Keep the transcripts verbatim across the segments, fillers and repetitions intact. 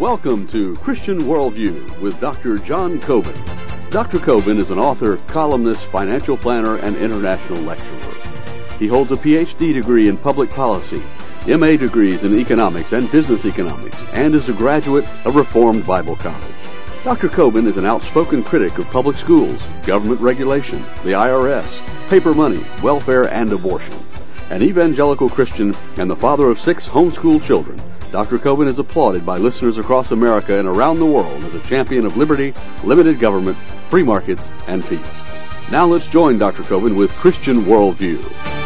Welcome to Christian Worldview with Doctor John Coben. Doctor Coben is an author, columnist, financial planner, and international lecturer. He holds a P H D degree in public policy, M A degrees in economics and business economics, and is a graduate of Reformed Bible College. Doctor Coben is an outspoken critic of public schools, government regulation, the I R S, paper money, welfare, and abortion. An evangelical Christian and the father of six homeschooled children, Doctor Coben is applauded by listeners across America and around the world as a champion of liberty, limited government, free markets, and peace. Now let's join Doctor Coben with Christian Worldview.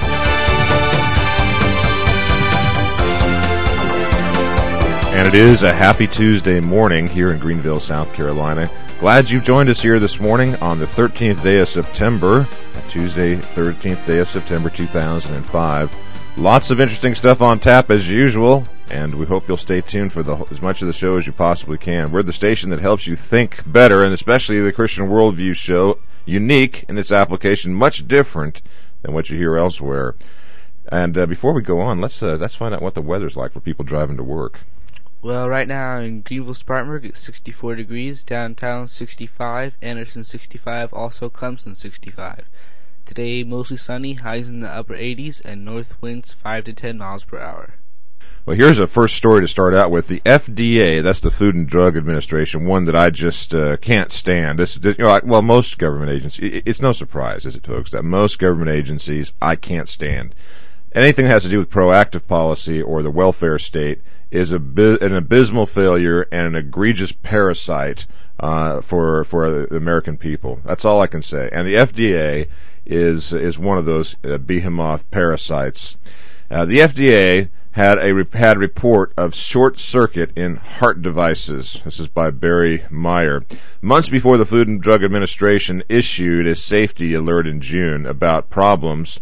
And it is a happy Tuesday morning here in Greenville, South Carolina. Glad you've joined us here this morning on the thirteenth day of September, Tuesday, thirteenth day of September, two thousand five. Lots of interesting stuff on tap as usual, and we hope you'll stay tuned for the, as much of the show as you possibly can. We're the station that helps you think better, and especially the Christian Worldview show, unique in its application, much different than what you hear elsewhere. And uh, before we go on, let's uh, let's find out what the weather's like for people driving to work. Well, right now in Greenville, Spartanburg, it's sixty-four degrees, downtown sixty-five, Anderson sixty-five, also Clemson sixty-five. Today, mostly sunny, highs in the upper eighties, and north winds five to ten miles per hour. Well, here's a first story to start out with. The F D A, that's the Food and Drug Administration, one that I just uh, can't stand. This, this, you know, well, most government agencies, it's no surprise, is it, folks, that most government agencies I can't stand. Anything that has to do with proactive policy or the welfare state is a, an abysmal failure and an egregious parasite uh, for for the American people. That's all I can say. And the F D A is is one of those uh, behemoth parasites. Uh, the F D A had a had a report of short circuit in heart devices. This is by Barry Meyer. Months before the Food and Drug Administration issued a safety alert in June about problems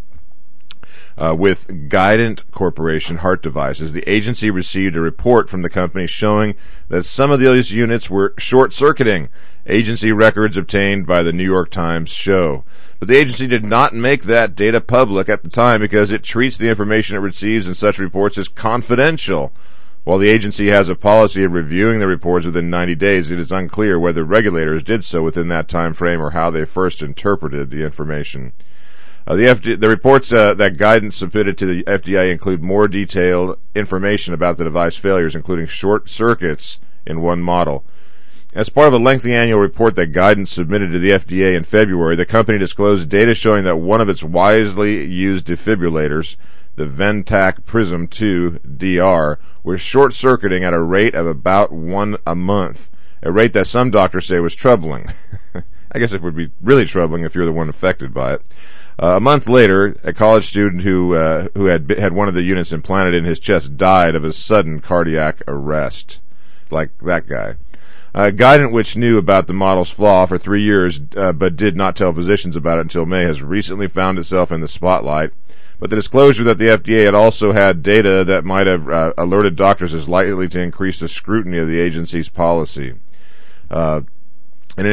Uh, with Guidant Corporation heart devices, the agency received a report from the company showing that some of these units were short-circuiting. Agency records obtained by the New York Times show. But the agency did not make that data public at the time because it treats the information it receives in such reports as confidential. While the agency has a policy of reviewing the reports within ninety days, it is unclear whether regulators did so within that time frame or how they first interpreted the information. Uh, the, F D A, the reports uh, that Guidant submitted to the F D A include more detailed information about the device failures, including short circuits in one model. As part of a lengthy annual report that Guidant submitted to the F D A in February, the company disclosed data showing that one of its widely used defibrillators, the Ventac Prism two D R, was short-circuiting at a rate of about one a month, a rate that some doctors say was troubling. I guess it would be really troubling if you're the one affected by it. Uh, a month later, a college student who uh, who had had one of the units implanted in his chest died of a sudden cardiac arrest, like that guy. Uh, Guidant, which knew about the model's flaw for three years uh, but did not tell physicians about it until May, has recently found itself in the spotlight. But the disclosure that the F D A had also had data that might have uh, alerted doctors is likely to increase the scrutiny of the agency's policy. Uh, And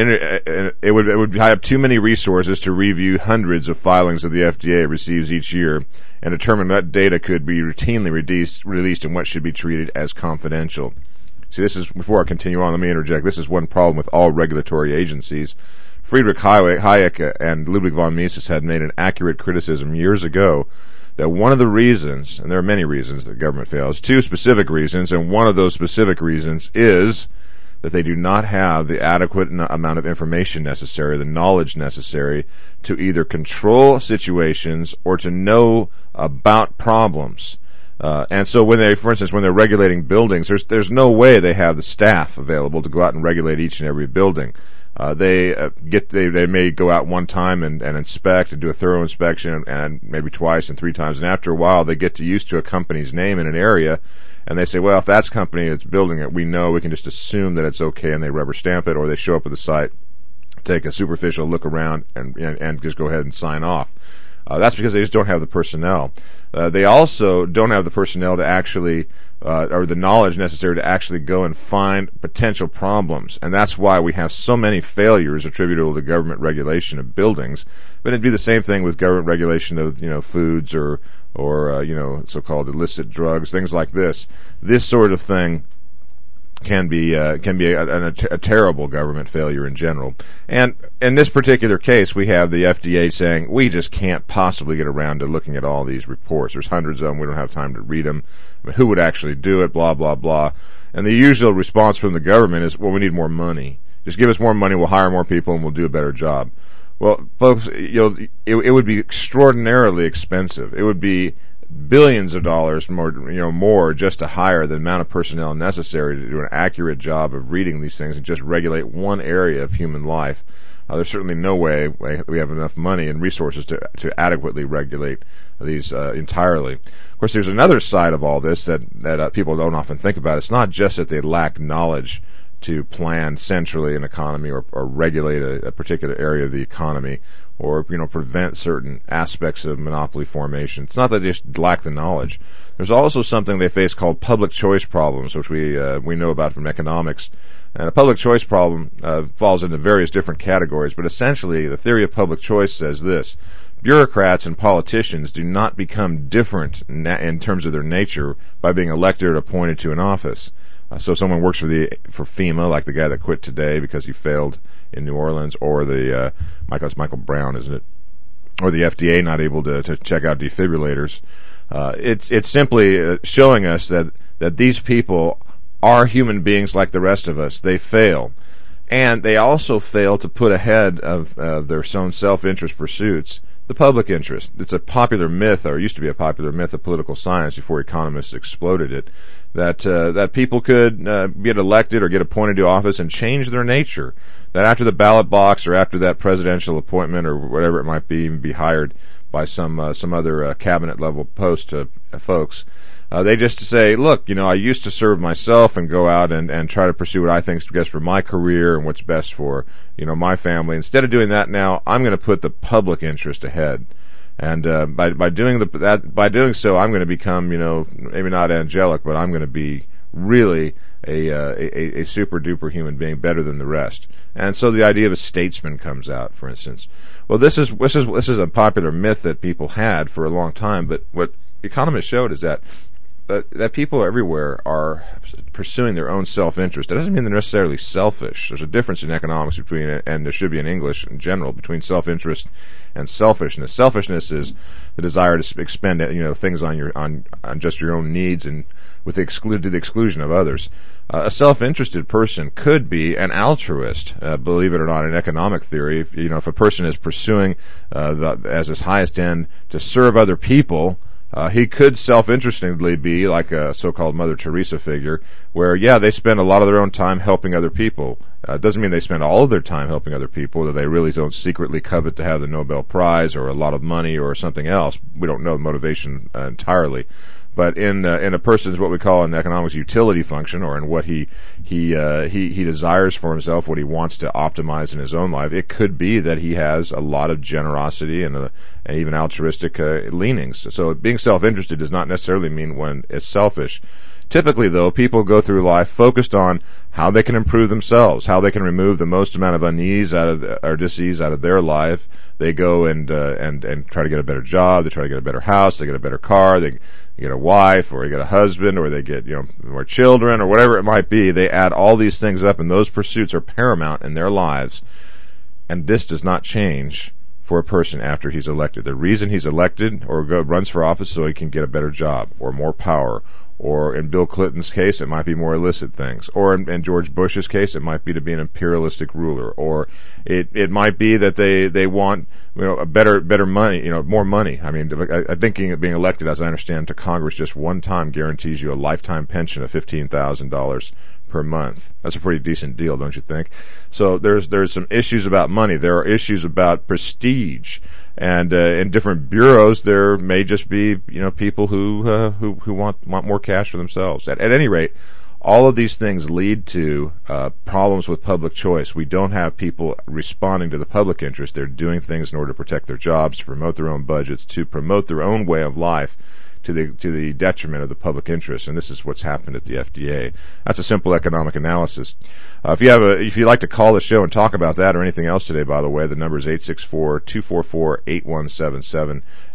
it would it would have too many resources to review hundreds of filings that the F D A receives each year and determine what data could be routinely released, released and what should be treated as confidential. See, this is, before I continue on, let me interject. This is one problem with all regulatory agencies. Friedrich Hayek and Ludwig von Mises had made an accurate criticism years ago that one of the reasons, and there are many reasons that government fails, two specific reasons, and one of those specific reasons is that they do not have the adequate amount of information necessary, the knowledge necessary, to either control situations or to know about problems. Uh, and so when they, for instance, when they're regulating buildings, there's there's no way they have the staff available to go out and regulate each and every building. Uh, they uh, get they they may go out one time and, and inspect and do a thorough inspection, and maybe twice and three times, and after a while they get to used to a company's name in an area. And they say, well, if that's the company that's building it, we know we can just assume that it's okay, and they rubber stamp it, or they show up at the site, take a superficial look around, and and, and just go ahead and sign off. Uh, that's because they just don't have the personnel. Uh, they also don't have the personnel to actually, uh, or the knowledge necessary to actually go and find potential problems. And that's why we have so many failures attributable to government regulation of buildings. But it'd be the same thing with government regulation of, you know, foods or, or uh, you know, so-called illicit drugs, things like this. This sort of thing can be uh, can be a, a, a terrible government failure in general. And in this particular case, we have the F D A saying we just can't possibly get around to looking at all these reports. There's hundreds of them. We don't have time to read them. I mean, who would actually do it? Blah blah blah. And the usual response from the government is, well, we need more money. Just give us more money. We'll hire more people and we'll do a better job. Well, folks, you know, it, it would be extraordinarily expensive. It would be billions of dollars more, you know, more just to hire the amount of personnel necessary to do an accurate job of reading these things and just regulate one area of human life. Uh, there's certainly no way we have enough money and resources to to adequately regulate these uh, entirely. Of course, there's another side of all this that that uh, people don't often think about. It's not just that they lack knowledge to plan centrally an economy or, or regulate a, a particular area of the economy, or you know prevent certain aspects of monopoly formation. It's not that they just lack the knowledge. There's also something they face called public choice problems, which we uh, we know about from economics. And a public choice problem uh, falls into various different categories, but essentially the theory of public choice says this: bureaucrats and politicians do not become different na- in terms of their nature by being elected or appointed to an office. Uh, so if someone works for the for FEMA, like the guy that quit today because he failed in New Orleans, or the uh, Michael it's Michael Brown, isn't it? Or the F D A not able to, to check out defibrillators. Uh, it's it's simply uh, showing us that that these people are human beings like the rest of us. They fail, and they also fail to put ahead of uh, their own self-interest pursuits the public interest. It's a popular myth, or it used to be a popular myth of political science before economists exploded it, that uh, that people could uh, get elected or get appointed to office and change their nature. That after the ballot box or after that presidential appointment or whatever it might be, even be hired by some uh, some other uh, cabinet level post uh, folks, uh, they just say, look, you know, I used to serve myself and go out and, and try to pursue what I think is best for my career and what's best for, you know, my family. Instead of doing that now, I'm going to put the public interest ahead. And uh, by by doing the that by doing so, I'm going to become, you know, maybe not angelic, but I'm going to be really a, uh, a a super duper human being, better than the rest. And so the idea of a statesman comes out, for instance. Well, this is this is this is a popular myth that people had for a long time. But what economists showed is that that, that people everywhere are pursuing their own self-interest. That doesn't mean they're necessarily selfish. There's a difference in economics between, and there should be in English in general, between self-interest and selfishness. Selfishness is the desire to expend, you know, things on your on, on just your own needs and with the exclude to the exclusion of others. Uh, a self-interested person could be an altruist, uh, believe it or not, in economic theory. If, you know, if a person is pursuing uh, the, as his highest end to serve other people, Uh, he could self-interestedly be like a so-called Mother Teresa figure, where, yeah, they spend a lot of their own time helping other people. Uh, it doesn't mean they spend all of their time helping other people, that they really don't secretly covet to have the Nobel Prize or a lot of money or something else. We don't know the motivation uh, entirely. But in uh, in a person's what we call in economics utility function, or in what he he uh, he he desires for himself, what he wants to optimize in his own life, it could be that he has a lot of generosity and, a, and even altruistic uh, leanings. So being self-interested does not necessarily mean one is selfish. Typically, though, people go through life focused on how they can improve themselves, how they can remove the most amount of unease out of the, or disease out of their life. They go and uh, and and try to get a better job. They try to get a better house. They get a better car. They You get a wife, or you get a husband, or they get, you know, more children, or whatever it might be. They add all these things up, and those pursuits are paramount in their lives. And this does not change for a person after he's elected. The reason he's elected or go, runs for office so he can get a better job, or more power, or in Bill Clinton's case, it might be more illicit things, or in, in George Bush's case, it might be to be an imperialistic ruler, or it it might be that they they want, you know, a better better money, you know, more money. I mean, I, I think being elected, as I understand, to Congress just one time guarantees you a lifetime pension of fifteen thousand dollars per month. That's a pretty decent deal, don't you think? So there's there's some issues about money. There are issues about prestige. And uh, in different bureaus, there may just be, you know, people who uh, who who want want more cash for themselves. At, at any rate, all of these things lead to uh, problems with public choice. We don't have people responding to the public interest. They're doing things in order to protect their jobs, to promote their own budgets, to promote their own way of life, to the to the detriment of the public interest. And this is what's happened at the F D A. That's a simple economic analysis. Uh, if you have a, if you'd like to call the show and talk about that or anything else today, by the way, the number is eight six four, two four four, eight one seven seven,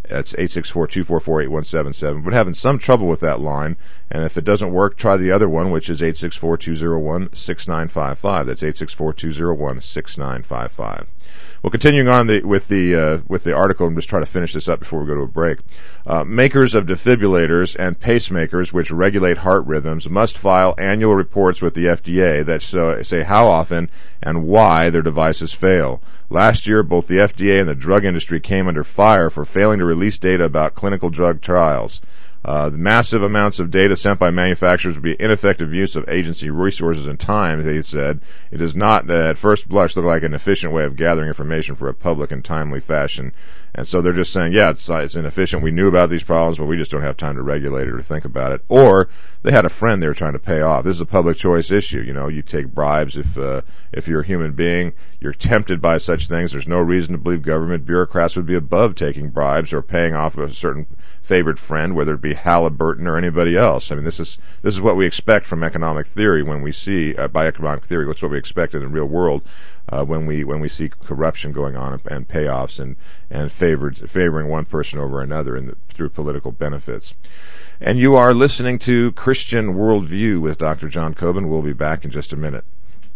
That's eight six four, two four four, eight one seven seven. But having some trouble with that line, and if it doesn't work, try the other one, which is eight six four, two zero one, six nine five five. That's eight six four, two zero one, six nine five five. Well, continuing on the, with the uh, with the article, I'm just trying to finish this up before we go to a break. Uh, makers of defibrillators and pacemakers, which regulate heart rhythms, must file annual reports with the F D A that show, say how often and why their devices fail. Last year, both the F D A and the drug industry came under fire for failing to release data about clinical drug trials. Uh, the massive amounts of data sent by manufacturers would be ineffective use of agency resources and time, they said. It does not, uh, at first blush, look like an efficient way of gathering information for a public in timely fashion. And so they're just saying, yeah, it's, uh, it's inefficient. We knew about these problems, but we just don't have time to regulate it or think about it. Or they had a friend they were trying to pay off. This is a public choice issue. You know, you take bribes if uh, if you're a human being. You're tempted by such things. There's no reason to believe government bureaucrats would be above taking bribes or paying off a certain favored friend, whether it be Halliburton or anybody else. I mean, this is this is what we expect from economic theory when we see, uh, by economic theory, what's what we expect in the real world uh, when we when we see corruption going on and, and payoffs and and favored favoring one person over another in the, through political benefits. And you are listening to Christian Worldview with Doctor John Coben. We'll be back in just a minute.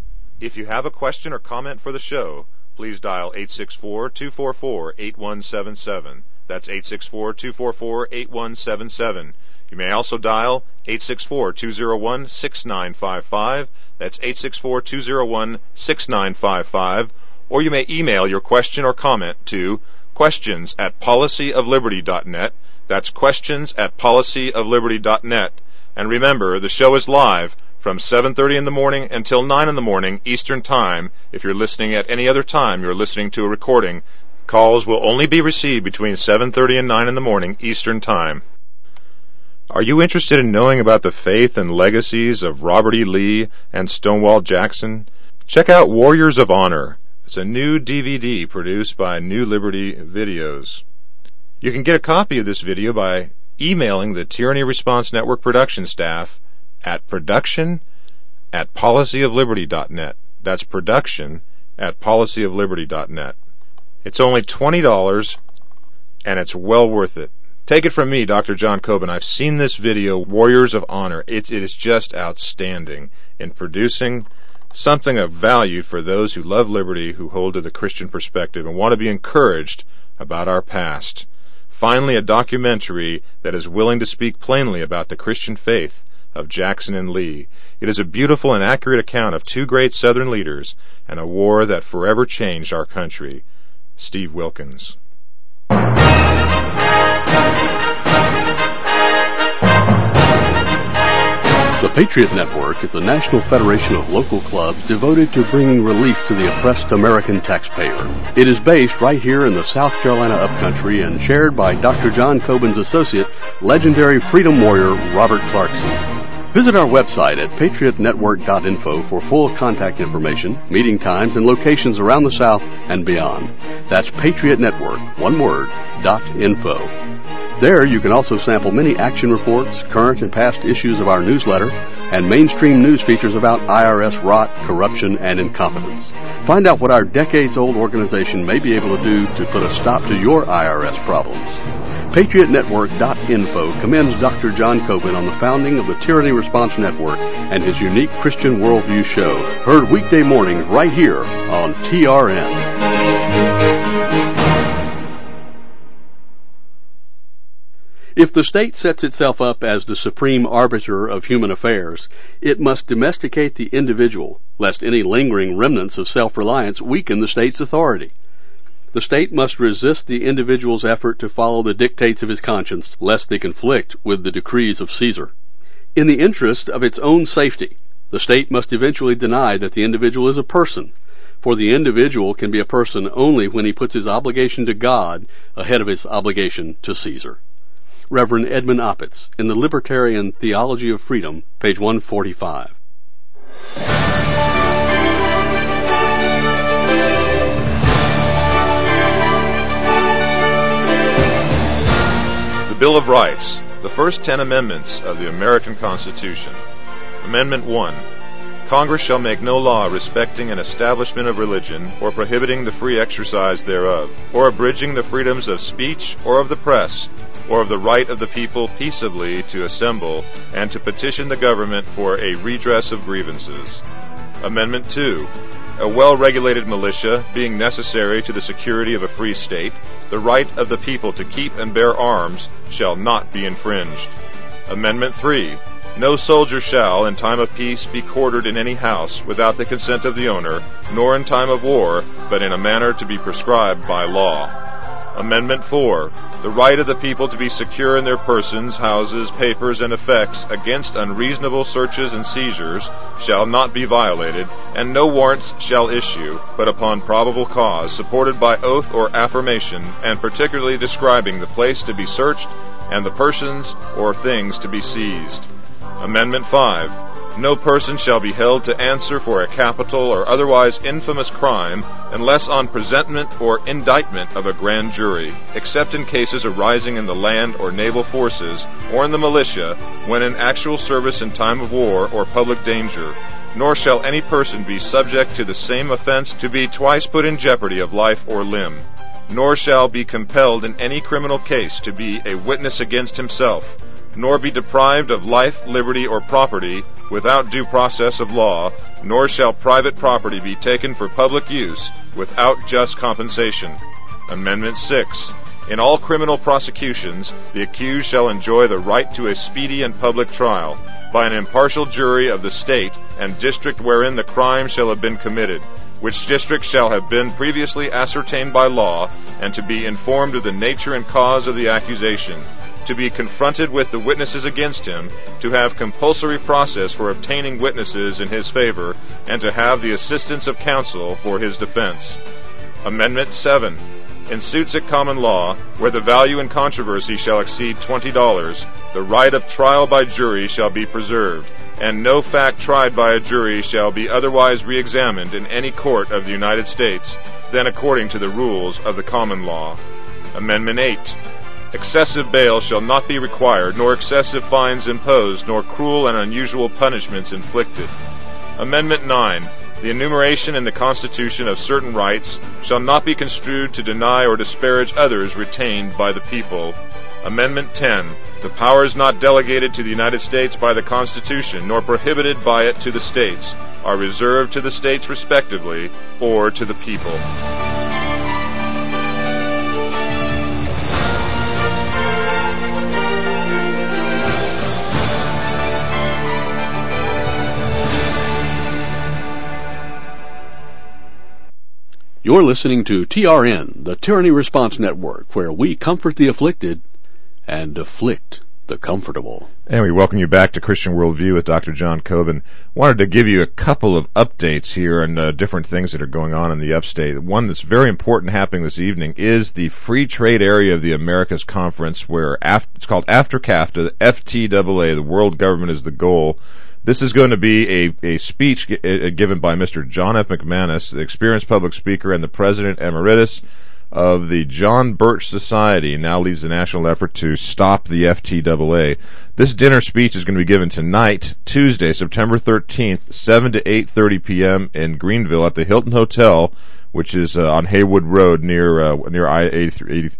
If you have a question or comment for the show, please dial eight six four, two four four, eight one seven seven. That's eight six four, two four four, eight one seven seven. You may also dial eight six four, two zero one, six nine five five. That's eight six four, two zero one, six nine five five. Or you may email your question or comment to questions at policy of liberty dot net. That's questions at policy of liberty dot net. And remember, the show is live from seven thirty in the morning until nine in the morning Eastern Time. If you're listening at any other time, you're listening to a recording. Calls will only be received between seven thirty and nine in the morning Eastern Time. Are you interested in knowing about the faith and legacies of Robert E. Lee and Stonewall Jackson? Check out Warriors of Honor. It's a new D V D produced by New Liberty Videos. You can get a copy of this video by emailing the Tyranny Response Network production staff at production at policy of liberty dot net. That's production at policy of liberty dot net. It's only twenty dollars, and it's well worth it. Take it from me, Doctor John Coben. I've seen this video, Warriors of Honor. It, it is just outstanding in producing something of value for those who love liberty, who hold to the Christian perspective, and want to be encouraged about our past. Finally, a documentary that is willing to speak plainly about the Christian faith of Jackson and Lee. It is a beautiful and accurate account of two great Southern leaders and a war that forever changed our country. Steve Wilkins. The Patriot Network is a national federation of local clubs devoted to bringing relief to the oppressed American taxpayer. It is based right here in the South Carolina upcountry and chaired by Doctor John Coben's associate, legendary freedom warrior Robert Clarkson. Visit our website at patriot network dot info for full contact information, meeting times, and locations around the South and beyond. That's Patriot Network, one word, dot info. There you can also sample many action reports, current and past issues of our newsletter, and mainstream news features about I R S rot, corruption, and incompetence. Find out what our decades-old organization may be able to do to put a stop to your I R S problems. patriot network dot info commends Doctor John Coben on the founding of the Tyranny Response Network and his unique Christian Worldview show, heard weekday mornings right here on T R N. If the state sets itself up as the supreme arbiter of human affairs, it must domesticate the individual, lest any lingering remnants of self-reliance weaken the state's authority. The state must resist the individual's effort to follow the dictates of his conscience, lest they conflict with the decrees of Caesar. In the interest of its own safety, the state must eventually deny that the individual is a person, for the individual can be a person only when he puts his obligation to God ahead of his obligation to Caesar. Reverend Edmund Opitz, in the Libertarian Theology of Freedom, page one forty-five. The Bill of Rights, the first ten amendments of the American Constitution. Amendment one. Congress shall make no law respecting an establishment of religion, or prohibiting the free exercise thereof, or abridging the freedoms of speech or of the press, or of the right of the people peaceably to assemble and to petition the government for a redress of grievances. Amendment two. A well-regulated militia being necessary to the security of a free state, the right of the people to keep and bear arms shall not be infringed. Amendment three. No soldier shall, in time of peace, be quartered in any house without the consent of the owner, nor in time of war, but in a manner to be prescribed by law. Amendment four. The right of the people to be secure in their persons, houses, papers, and effects against unreasonable searches and seizures shall not be violated, and no warrants shall issue, but upon probable cause, supported by oath or affirmation, and particularly describing the place to be searched and the persons or things to be seized. Amendment five. No person shall be held to answer for a capital or otherwise infamous crime unless on presentment or indictment of a grand jury, except in cases arising in the land or naval forces or in the militia when in actual service in time of war or public danger. Nor shall any person be subject to the same offense to be twice put in jeopardy of life or limb. Nor shall be compelled in any criminal case to be a witness against himself, nor be deprived of life, liberty, or property without due process of law, nor shall private property be taken for public use without just compensation. Amendment six. In all criminal prosecutions, the accused shall enjoy the right to a speedy and public trial by an impartial jury of the state and district wherein the crime shall have been committed, which district shall have been previously ascertained by law, and to be informed of the nature and cause of the accusation, to be confronted with the witnesses against him, to have compulsory process for obtaining witnesses in his favor, and to have the assistance of counsel for his defense. Amendment seven. In suits at common law, where the value in controversy shall exceed twenty dollars, the right of trial by jury shall be preserved, and no fact tried by a jury shall be otherwise re-examined in any court of the United States than according to the rules of the common law. Amendment eight. Excessive bail shall not be required, nor excessive fines imposed, nor cruel and unusual punishments inflicted. Amendment nine. The enumeration in the Constitution of certain rights shall not be construed to deny or disparage others retained by the people. Amendment ten. The powers not delegated to the United States by the Constitution, nor prohibited by it to the states, are reserved to the states respectively, or to the people. You're listening to T R N, the Tyranny Response Network, where we comfort the afflicted and afflict the comfortable. And we welcome you back to Christian Worldview with Doctor John Coben. Wanted to give you a couple of updates here on uh, different things that are going on in the upstate. One that's very important happening this evening is the free trade area of the Americas Conference, where after, it's called After CAFTA, the F T A A, the world government is the goal. This is going to be a, a speech g- given by Mister John F. McManus, the experienced public speaker and the president emeritus of the John Birch Society, now leads the national effort to stop the F T A A. This dinner speech is going to be given tonight, Tuesday, September thirteenth, seven to eight thirty p.m. in Greenville at the Hilton Hotel, which is uh, on Haywood Road near uh, near I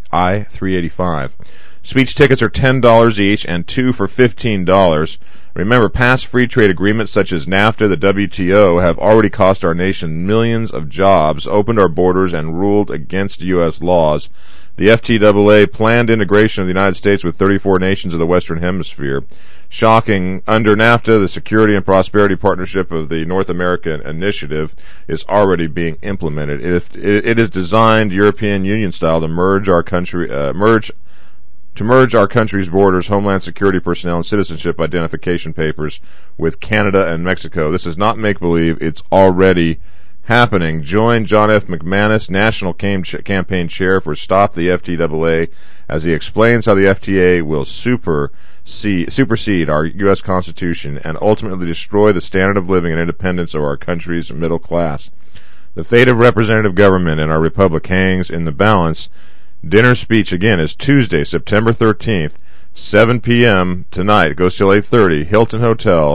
three eighty-five. Speech tickets are ten dollars each and two for fifteen dollars. Remember, past free trade agreements such as NAFTA, the W T O, have already cost our nation millions of jobs, opened our borders, and ruled against U S laws. The F T A A planned integration of the United States with thirty-four nations of the Western Hemisphere. Shocking, under NAFTA, the Security and Prosperity Partnership of the North American Initiative is already being implemented. It, it, it is designed European Union style to merge our country, uh, merge to merge our country's borders, homeland security personnel, and citizenship identification papers with Canada and Mexico. This is not make-believe. It's already happening. Join John F. McManus, National Cam- Campaign Chair for Stop the F T A A, as he explains how the F T A will supersede, supersede our U S Constitution and ultimately destroy the standard of living and independence of our country's middle class. The fate of representative government in our republic hangs in the balance. Dinner speech, again, is Tuesday, September thirteenth, seven p.m. tonight. It goes till eight thirty, Hilton Hotel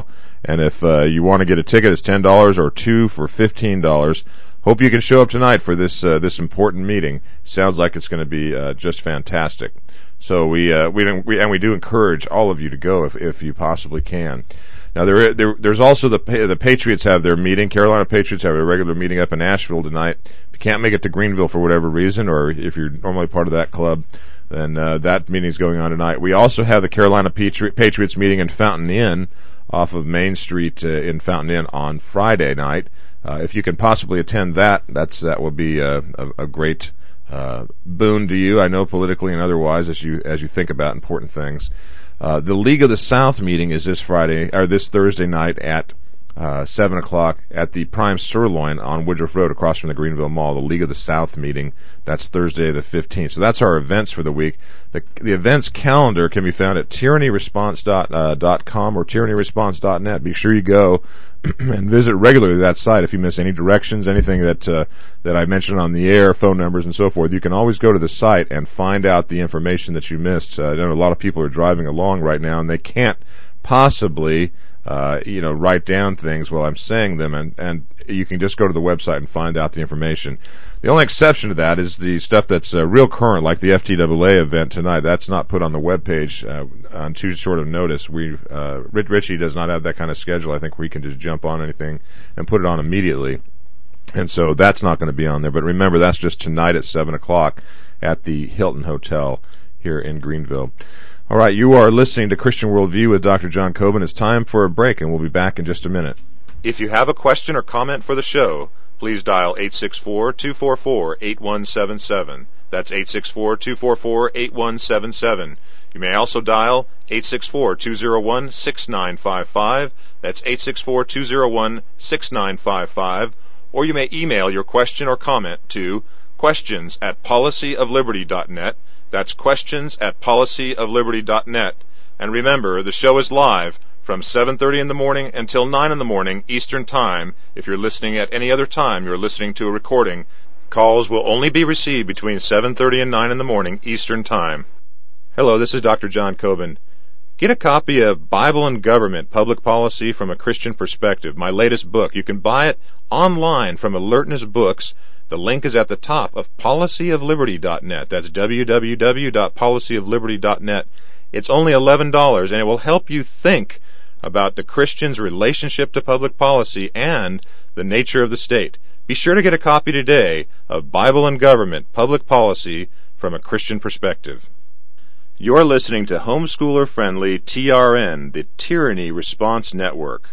And if uh, you want to get a ticket, it's ten dollars or two for fifteen dollars. Hope you can show up tonight for this uh, this important meeting. Sounds like it's going to be uh, just fantastic. So we uh, we, we and we do encourage all of you to go if if you possibly can. Now there, there there's also the the Patriots have their meeting. Carolina Patriots have a regular meeting up in Asheville tonight. If you can't make it to Greenville for whatever reason, or if you're normally part of that club, then uh, that meeting is going on tonight. We also have the Carolina Patri- Patriots meeting in Fountain Inn off of Main Street uh, in Fountain Inn on Friday night. Uh, if you can possibly attend that, that's that will be a, a, a great uh, boon to you, I know, politically and otherwise, as you as you think about important things. Uh, the League of the South meeting is this Friday or this Thursday night at uh, seven o'clock at the Prime Sirloin on Woodruff Road, across from the Greenville Mall. The League of the South meeting. That's Thursday the fifteenth. So that's our events for the week. The, the events calendar can be found at tyranny response dot com or tyranny response dot net. Be sure you go and visit regularly that site. If you miss any directions, anything that uh, that I mentioned on the air, phone numbers and so forth, you can always go to the site and find out the information that you missed. Uh, I know a lot of people are driving along right now and they can't possibly uh, you know write down things while I'm saying them, and and you can just go to the website and find out the information. The only exception to that is the stuff that's uh, real current, like the F T A A event tonight. That's not put on the webpage uh, on too short of notice. We uh, Rich Ritchie does not have that kind of schedule, I think, where he can just jump on anything and put it on immediately. And so that's not going to be on there. But remember, that's just tonight at seven o'clock at the Hilton Hotel here in Greenville. All right, you are listening to Christian Worldview with Doctor John Coben. It's time for a break, and we'll be back in just a minute. If you have a question or comment for the show, please dial eight six four, two four four, eight one seven seven. That's eight six four, two four four, eight one seven seven. You may also dial eight six four, two zero one, six nine five five. That's eight six four, two zero one, six nine five five. Or you may email your question or comment to questions at policy of liberty dot net. That's questions at policy of liberty dot net. And remember, the show is live from seven thirty in the morning until nine in the morning Eastern Time. If you're listening at any other time, you're listening to a recording. Calls will only be received between seven thirty and nine in the morning Eastern Time. Hello, this is Doctor John Coben. Get a copy of Bible and Government, Public Policy from a Christian Perspective, my latest book. You can buy it online from Alertness Books. The link is at the top of policy of liberty dot net. That's w w w dot policy of liberty dot net. It's only eleven dollars, and it will help you think about the Christian's relationship to public policy and the nature of the state. Be sure to get a copy today of Bible and Government, Public Policy from a Christian Perspective. You're listening to homeschooler-friendly T R N, the Tyranny Response Network.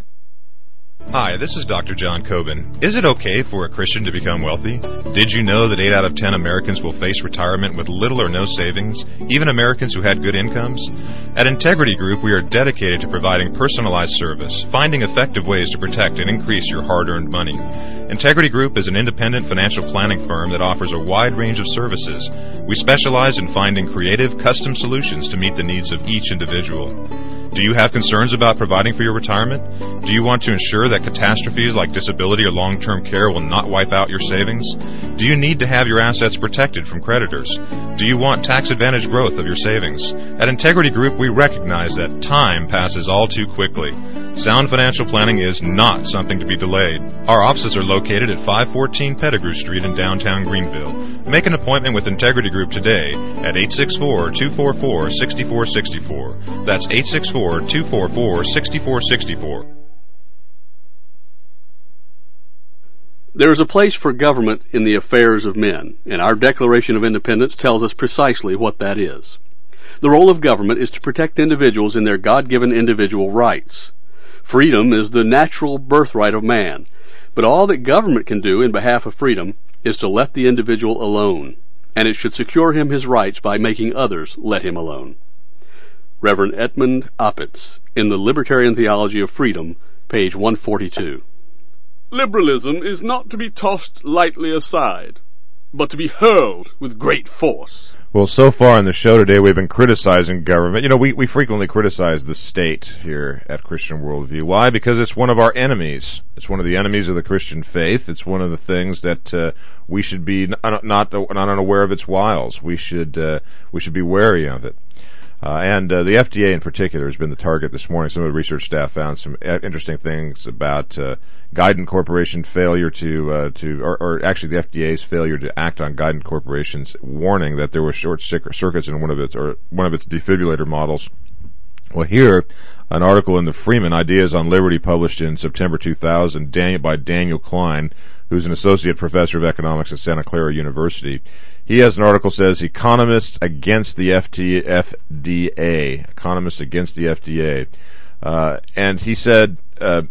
Hi, this is Doctor John Coben. Is it okay for a Christian to become wealthy? Did you know that eight out of ten Americans will face retirement with little or no savings, even Americans who had good incomes? At Integrity Group, we are dedicated to providing personalized service, finding effective ways to protect and increase your hard-earned money. Integrity Group is an independent financial planning firm that offers a wide range of services. We specialize in finding creative, custom solutions to meet the needs of each individual. Do you have concerns about providing for your retirement? Do you want to ensure that catastrophes like disability or long-term care will not wipe out your savings? Do you need to have your assets protected from creditors? Do you want tax-advantaged growth of your savings? At Integrity Group, we recognize that time passes all too quickly. Sound financial planning is not something to be delayed. Our offices are located at five fourteen Pettigrew Street in downtown Greenville. Make an appointment with Integrity Group today at eight six four, two four four, six four six four. That's eight six four, two four four, six four six four. There is a place for government in the affairs of men, and our Declaration of Independence tells us precisely what that is. The role of government is to protect individuals in their God-given individual rights. Freedom is the natural birthright of man, but all that government can do in behalf of freedom is to let the individual alone, and it should secure him his rights by making others let him alone. Reverend Edmund Opitz, in The Libertarian Theology of Freedom, page one forty-two. Liberalism is not to be tossed lightly aside, but to be hurled with great force. Well, so far in the show today, we've been criticizing government. You know, we, we frequently criticize the state here at Christian Worldview. Why? Because it's one of our enemies. It's one of the enemies of the Christian faith. It's one of the things that uh, we should be not, not not unaware of its wiles. We should uh, we should be wary of it. Uh, and uh, the F D A in particular has been the target this morning. Some of the research staff found some interesting things about uh, Guidant Corporation failure to, uh, to or, or actually the F D A's failure to act on Guidant Corporation's warning that there were short circuits in one of its or one of its defibrillator models. Well, here, an article in the Freeman Ideas on Liberty published in September two thousand Daniel, by Daniel Klein, who's an associate professor of economics at Santa Clara University. He has an article that says Economists Against the F D A. Economists Against the F D A. Uh, and he said uh,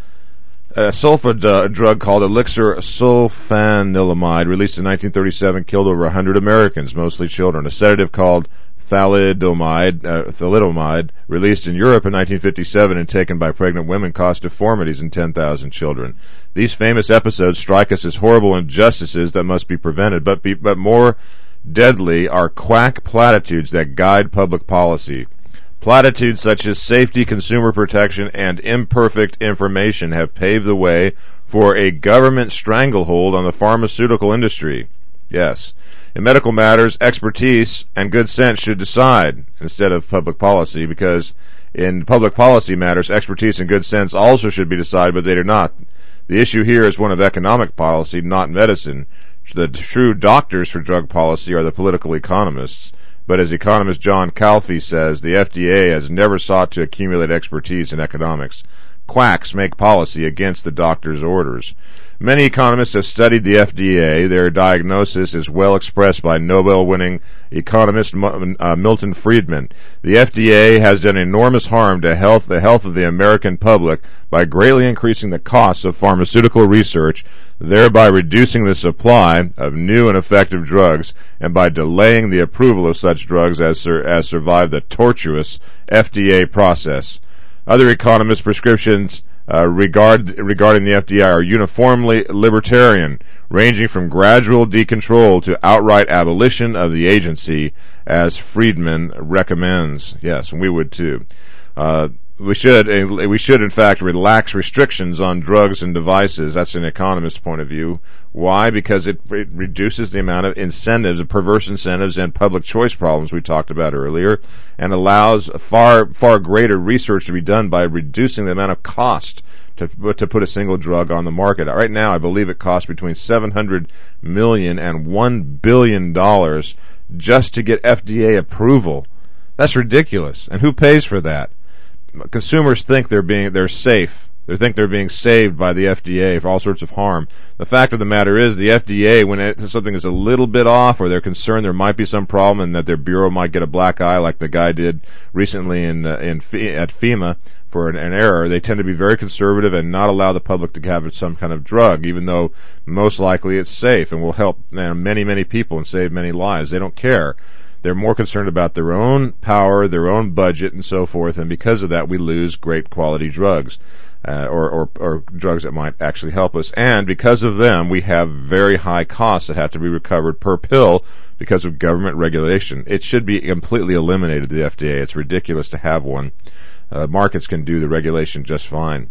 a sulfa d- drug called elixir sulfanilamide, released in nineteen thirty-seven, killed over one hundred Americans, mostly children. A sedative called thalidomide, uh, thalidomide, released in Europe in nineteen fifty-seven and taken by pregnant women, caused deformities in ten thousand children. These famous episodes strike us as horrible injustices that must be prevented, but be, but more deadly are quack platitudes that guide public policy. Platitudes such as safety, consumer protection, and imperfect information have paved the way for a government stranglehold on the pharmaceutical industry. Yes. In medical matters, expertise and good sense should decide instead of public policy, because in public policy matters, expertise and good sense also should be decided, but they do not. The issue here is one of economic policy, not medicine. The true doctors for drug policy are the political economists. But as economist John Calfee says, the F D A has never sought to accumulate expertise in economics. Quacks make policy against the doctor's orders. Many economists have studied the F D A. Their diagnosis is well expressed by Nobel-winning economist uh, Milton Friedman. The F D A has done enormous harm to health, the health of the American public by greatly increasing the costs of pharmaceutical research, thereby reducing the supply of new and effective drugs, and by delaying the approval of such drugs as, sur- as survive the tortuous F D A process. Other economists' prescriptions uh, regard, regarding the F D A are uniformly libertarian, ranging from gradual decontrol to outright abolition of the agency, as Friedman recommends. Yes, and we would too. Uh, we should, we should in fact relax restrictions on drugs and devices. That's an economist's point of view. Why? Because it, it reduces the amount of incentives, perverse incentives, and public choice problems we talked about earlier, and allows far, far greater research to be done by reducing the amount of cost to, to put a single drug on the market. Right now, I believe it costs between seven hundred million dollars and one billion dollars just to get F D A approval. That's ridiculous. And who pays for that? Consumers think they're being, they're safe. They think they're being saved by the F D A for all sorts of harm. The fact of the matter is, the F D A, when it, something is a little bit off, or they're concerned there might be some problem and that their bureau might get a black eye, like the guy did recently in uh, in at FEMA for an, an error, they tend to be very conservative and not allow the public to have some kind of drug, even though most likely it's safe and will help you know, many, many people and save many lives. They don't care. They're more concerned about their own power, their own budget, and so forth, and because of that, we lose great quality drugs. Uh, or, or, or drugs that might actually help us. And because of them, we have very high costs that have to be recovered per pill because of government regulation. It should be completely eliminated, the F D A. It's ridiculous to have one. Uh, markets can do the regulation just fine.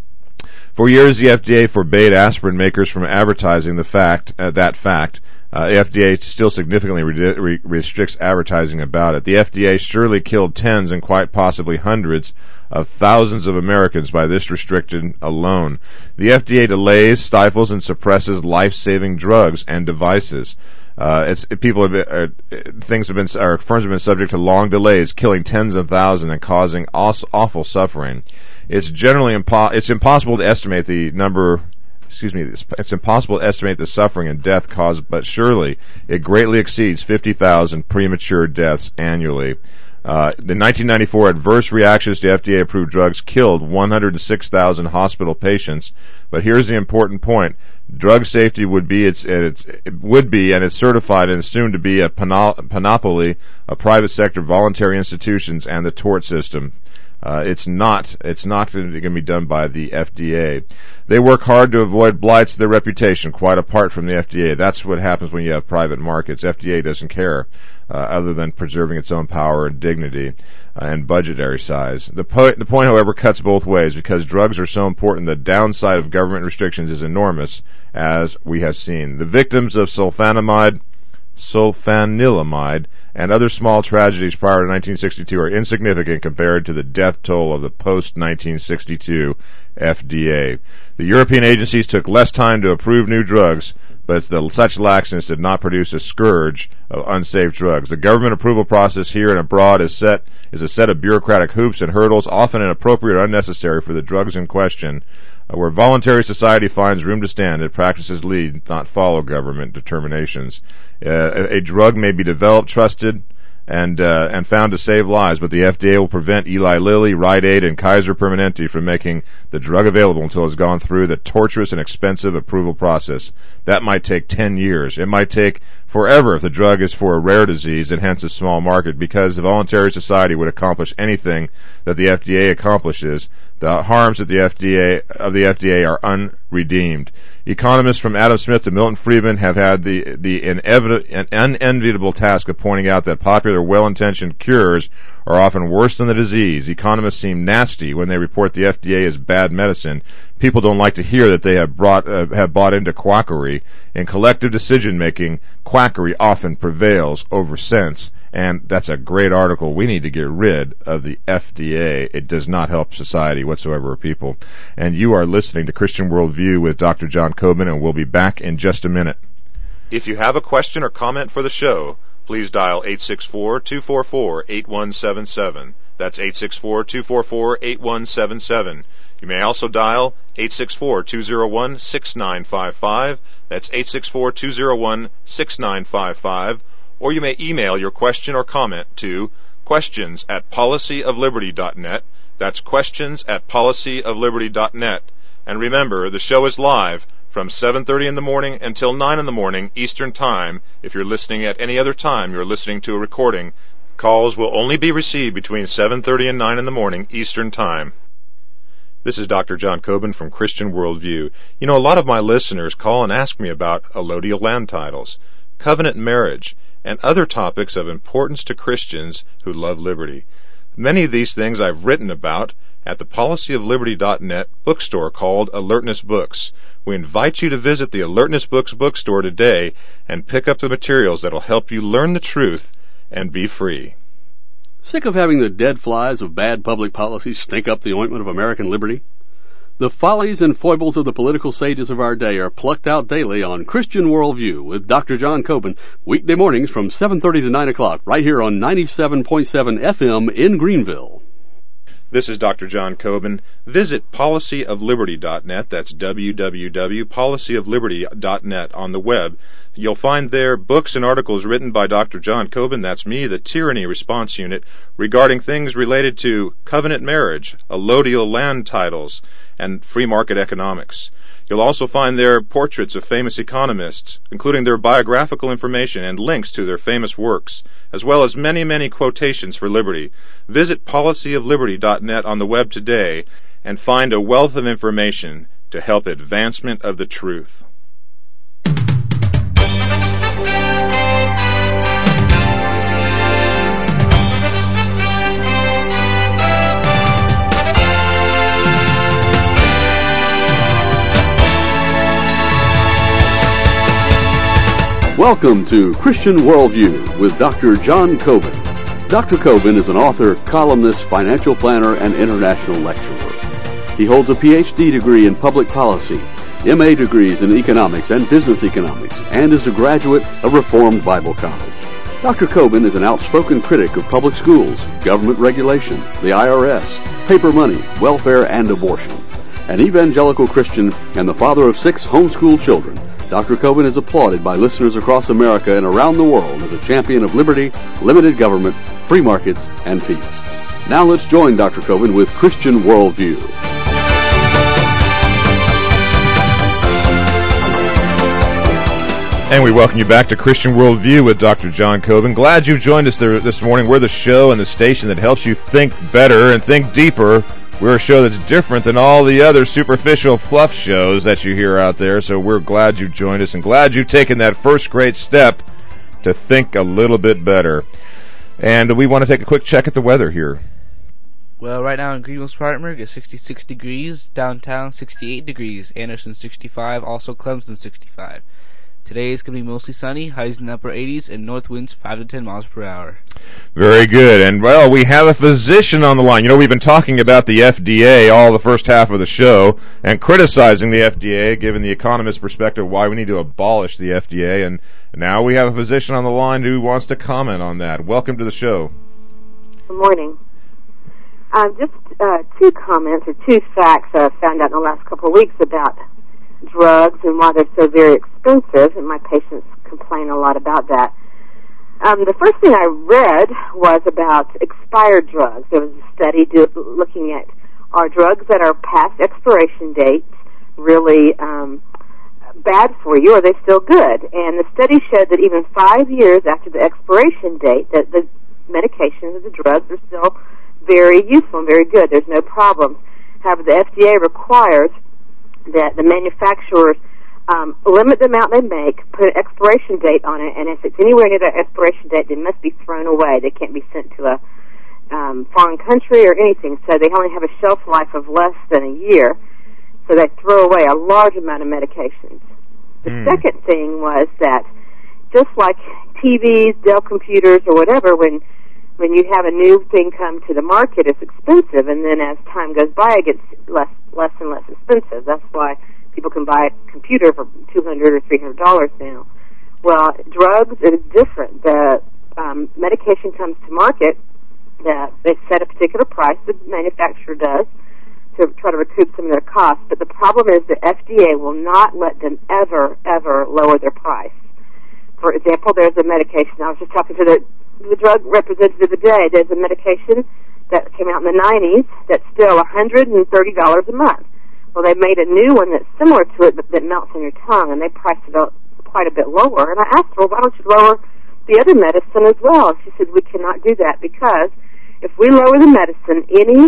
For years, the F D A forbade aspirin makers from advertising the fact, uh, that fact. Uh, the F D A still significantly re- re- restricts advertising about it. The F D A surely killed tens and quite possibly hundreds of thousands of Americans by this restriction alone. The F D A delays, stifles, and suppresses life-saving drugs and devices. Uh, it's it, people have been, uh, things have been, or firms have been subject to long delays, killing tens of thousands and causing aw- awful suffering. It's generally impo- it's impossible to estimate the number. Excuse me. It's, it's impossible to estimate the suffering and death caused, but surely it greatly exceeds fifty thousand premature deaths annually. Uh, the nineteen ninety-four adverse reactions to F D A-approved drugs killed one hundred six thousand hospital patients. But here's the important point: drug safety would be its, its it would be, and it's certified and soon to be a panoply of private sector voluntary institutions and the tort system. Uh, it's not. It's not going to be done by the F D A. They work hard to avoid blights to their reputation, quite apart from the F D A. That's what happens when you have private markets. F D A doesn't care, uh, other than preserving its own power and dignity uh, and budgetary size. The, po- the point, however, cuts both ways, because drugs are so important. The downside of government restrictions is enormous, as we have seen. The victims of sulfonamide, sulfanilamide, and other small tragedies prior to nineteen sixty-two are insignificant compared to the death toll of the post nineteen sixty-two F D A. The European agencies took less time to approve new drugs, but the, such laxness did not produce a scourge of unsafe drugs. The government approval process here and abroad is set is a set of bureaucratic hoops and hurdles, often inappropriate or unnecessary for the drugs in question. Uh, where voluntary society finds room to stand, it practices lead, not follow government determinations. Uh, a, a drug may be developed, trusted, and uh, and found to save lives, but the F D A will prevent Eli Lilly, Rite Aid, and Kaiser Permanente from making the drug available until it's gone through the torturous and expensive approval process. That might take ten years. It might take forever if the drug is for a rare disease and hence a small market, because the voluntary society would accomplish anything that the F D A accomplishes. The harms of the F D A of the F D A are unredeemed. Economists from Adam Smith to Milton Friedman have had the the inevit- unenviable task of pointing out that popular, well-intentioned cures are often worse than the disease. Economists seem nasty when they report the F D A as bad medicine. People don't like to hear that they have brought uh, have bought into quackery. In collective decision-making, quackery often prevails over sense. And that's a great article. We need to get rid of the F D A. It does not help society whatsoever or people. And you are listening to Christian Worldview with Doctor John Coben, and we'll be back in just a minute. If you have a question or comment for the show, please dial eight six four, two four four, eight one seven seven. That's eight six four, two four four, eight one seven seven. You may also dial eight six four, two zero one, six nine five five. That's eight six four, two zero one, six nine five five. Or you may email your question or comment to questions at policy of liberty dot net. That's questions at policy of liberty dot net. And remember, the show is live from seven thirty in the morning until nine in the morning Eastern Time. If you're listening at any other time, you're listening to a recording. Calls will only be received between seven thirty and nine in the morning Eastern Time. This is Doctor John Coben from Christian Worldview. You know, a lot of my listeners call and ask me about allodial land titles, covenant marriage, and other topics of importance to Christians who love liberty. Many of these things I've written about at the policy of liberty dot net bookstore called Alertness Books. We invite you to visit the Alertness Books bookstore today and pick up the materials that will help you learn the truth and be free. Sick of having the dead flies of bad public policy stink up the ointment of American liberty? The follies and foibles of the political sages of our day are plucked out daily on Christian Worldview with Doctor John Coben, weekday mornings from seven thirty to nine o'clock, right here on ninety-seven point seven F M in Greenville. This is Doctor John Coben. Visit policy of liberty dot net. That's w w w dot policy of liberty dot net on the web. You'll find there books and articles written by Doctor John Coben, that's me, the Tyranny Response Unit, regarding things related to covenant marriage, allodial land titles, and free market economics. You'll also find there portraits of famous economists, including their biographical information and links to their famous works, as well as many, many quotations for liberty. Visit policy of liberty dot net on the web today and find a wealth of information to help advancement of the truth. Welcome to Christian Worldview with Doctor John Coben. Doctor Coben is an author, columnist, financial planner, and international lecturer. He holds a P H D degree in public policy, M A degrees in economics and business economics, and is a graduate of Reformed Bible College. Doctor Coben is an outspoken critic of public schools, government regulation, the I R S, paper money, welfare, and abortion. An evangelical Christian and the father of six homeschooled children, Doctor Coben is applauded by listeners across America and around the world as a champion of liberty, limited government, free markets, and peace. Now let's join Doctor Coben with Christian Worldview. And we welcome you back to Christian Worldview with Doctor John Coben. Glad you joined us there this morning. We're the show and the station that helps you think better and think deeper. We're a show that's different than all the other superficial fluff shows that you hear out there, so we're glad you joined us and glad you've taken that first great step to think a little bit better. And we want to take a quick check at the weather here. Well, right now in Greenville, Spartanburg, it's sixty-six degrees, downtown sixty-eight degrees, Anderson sixty-five, also Clemson sixty-five. Today is going to be mostly sunny, highs in the upper eighties, and north winds five to ten miles per hour. Very good. And, well, we have a physician on the line. You know, we've been talking about the F D A all the first half of the show and criticizing the F D A, giving the economist's perspective why we need to abolish the F D A. And now we have a physician on the line who wants to comment on that. Welcome to the show. Good morning. Uh, just uh, two comments or two facts I found out in the last couple of weeks about drugs and why they're so very expensive, and my patients complain a lot about that. Um, the first thing I read was about expired drugs. There was a study do, looking at are drugs that are past expiration dates really um, bad for you, or are they still good? And the study showed that even five years after the expiration date, that the medications, the drugs, are still very useful and very good. There's no problems. However, the F D A requires that the manufacturers um, limit the amount they make, put an expiration date on it, and if it's anywhere near that expiration date, they must be thrown away. They can't be sent to a um, foreign country or anything, so they only have a shelf life of less than a year, so they throw away a large amount of medications. The mm. second thing was that just like T Vs, Dell computers, or whatever, when when you have a new thing come to the market, it's expensive, and then as time goes by, it gets less less and less expensive. That's why people can buy a computer for two hundred dollars or three hundred dollars now. Well, drugs is different. The um, medication comes to market, the, they set a particular price, the manufacturer does, to try to recoup some of their costs, but the problem is the F D A will not let them ever, ever lower their price. For example, there's a medication, I was just talking to the, the drug representative today, there's a medication that came out in the nineties that's still one hundred thirty dollars a month. Well, they made a new one that's similar to it but that melts on your tongue, and they priced it up quite a bit lower. And I asked her, well, why don't you lower the other medicine as well? She said, we cannot do that because if we lower the medicine, any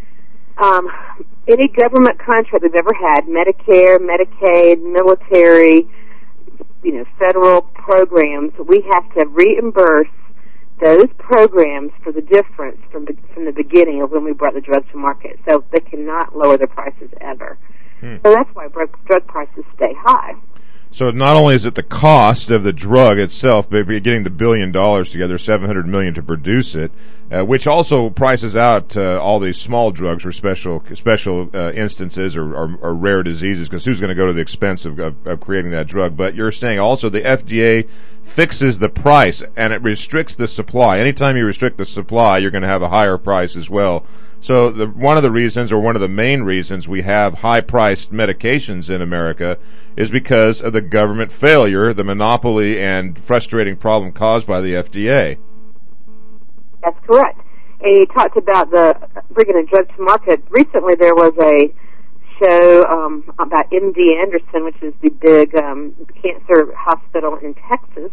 um, any government contract we've ever had, Medicare, Medicaid, military, you know, federal programs, we have to reimburse those programs for the difference from the, from the beginning of when we brought the drug to market. So they cannot lower their prices ever. Hmm. So that's why drug, drug prices stay high. So not only is it the cost of the drug itself, but getting the billion dollars together, seven hundred million dollars to produce it, uh, which also prices out uh, all these small drugs for special special uh, instances or, or, or rare diseases, because who's going to go to the expense of, of, of creating that drug? But you're saying also the F D A fixes the price and it restricts the supply. Anytime you restrict the supply, you're going to have a higher price as well. So the, one of the reasons, or one of the main reasons we have high-priced medications in America is because of the government failure, the monopoly and frustrating problem caused by the F D A. That's correct. And you talked about the bringing a drug to market. Recently there was a show um, about M D Anderson, which is the big um, cancer hospital in Texas.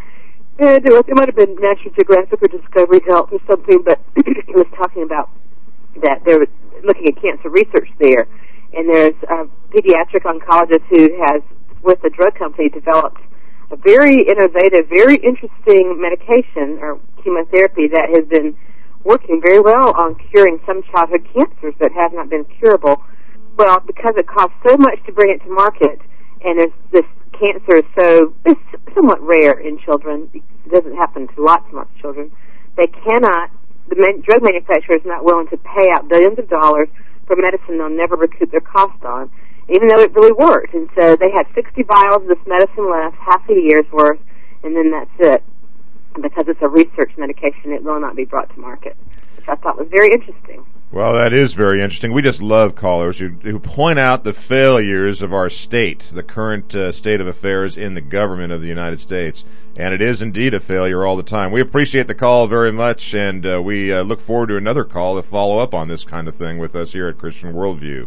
And it, was, it might have been National Geographic or Discovery Health or something, but it was talking about that they were looking at cancer research there. And there's a pediatric oncologist who has, with the drug company, developed a very innovative, very interesting medication or chemotherapy that has been working very well on curing some childhood cancers that have not been curable. Well, because it costs so much to bring it to market, and there's this cancer is so it's somewhat rare in children. It doesn't happen to lots and lots of children. They cannot. The man, drug manufacturer is not willing to pay out billions of dollars for medicine they'll never recoup their cost on, even though it really worked. And so they had sixty vials of this medicine left, half a year's worth, and then that's it. And because it's a research medication, it will not be brought to market, which I thought was very interesting. Well, that is very interesting. We just love callers who, who point out the failures of our state, the current uh, state of affairs in the government of the United States. And it is indeed a failure all the time. We appreciate the call very much, and uh, we uh, look forward to another call to follow up on this kind of thing with us here at Christian Worldview.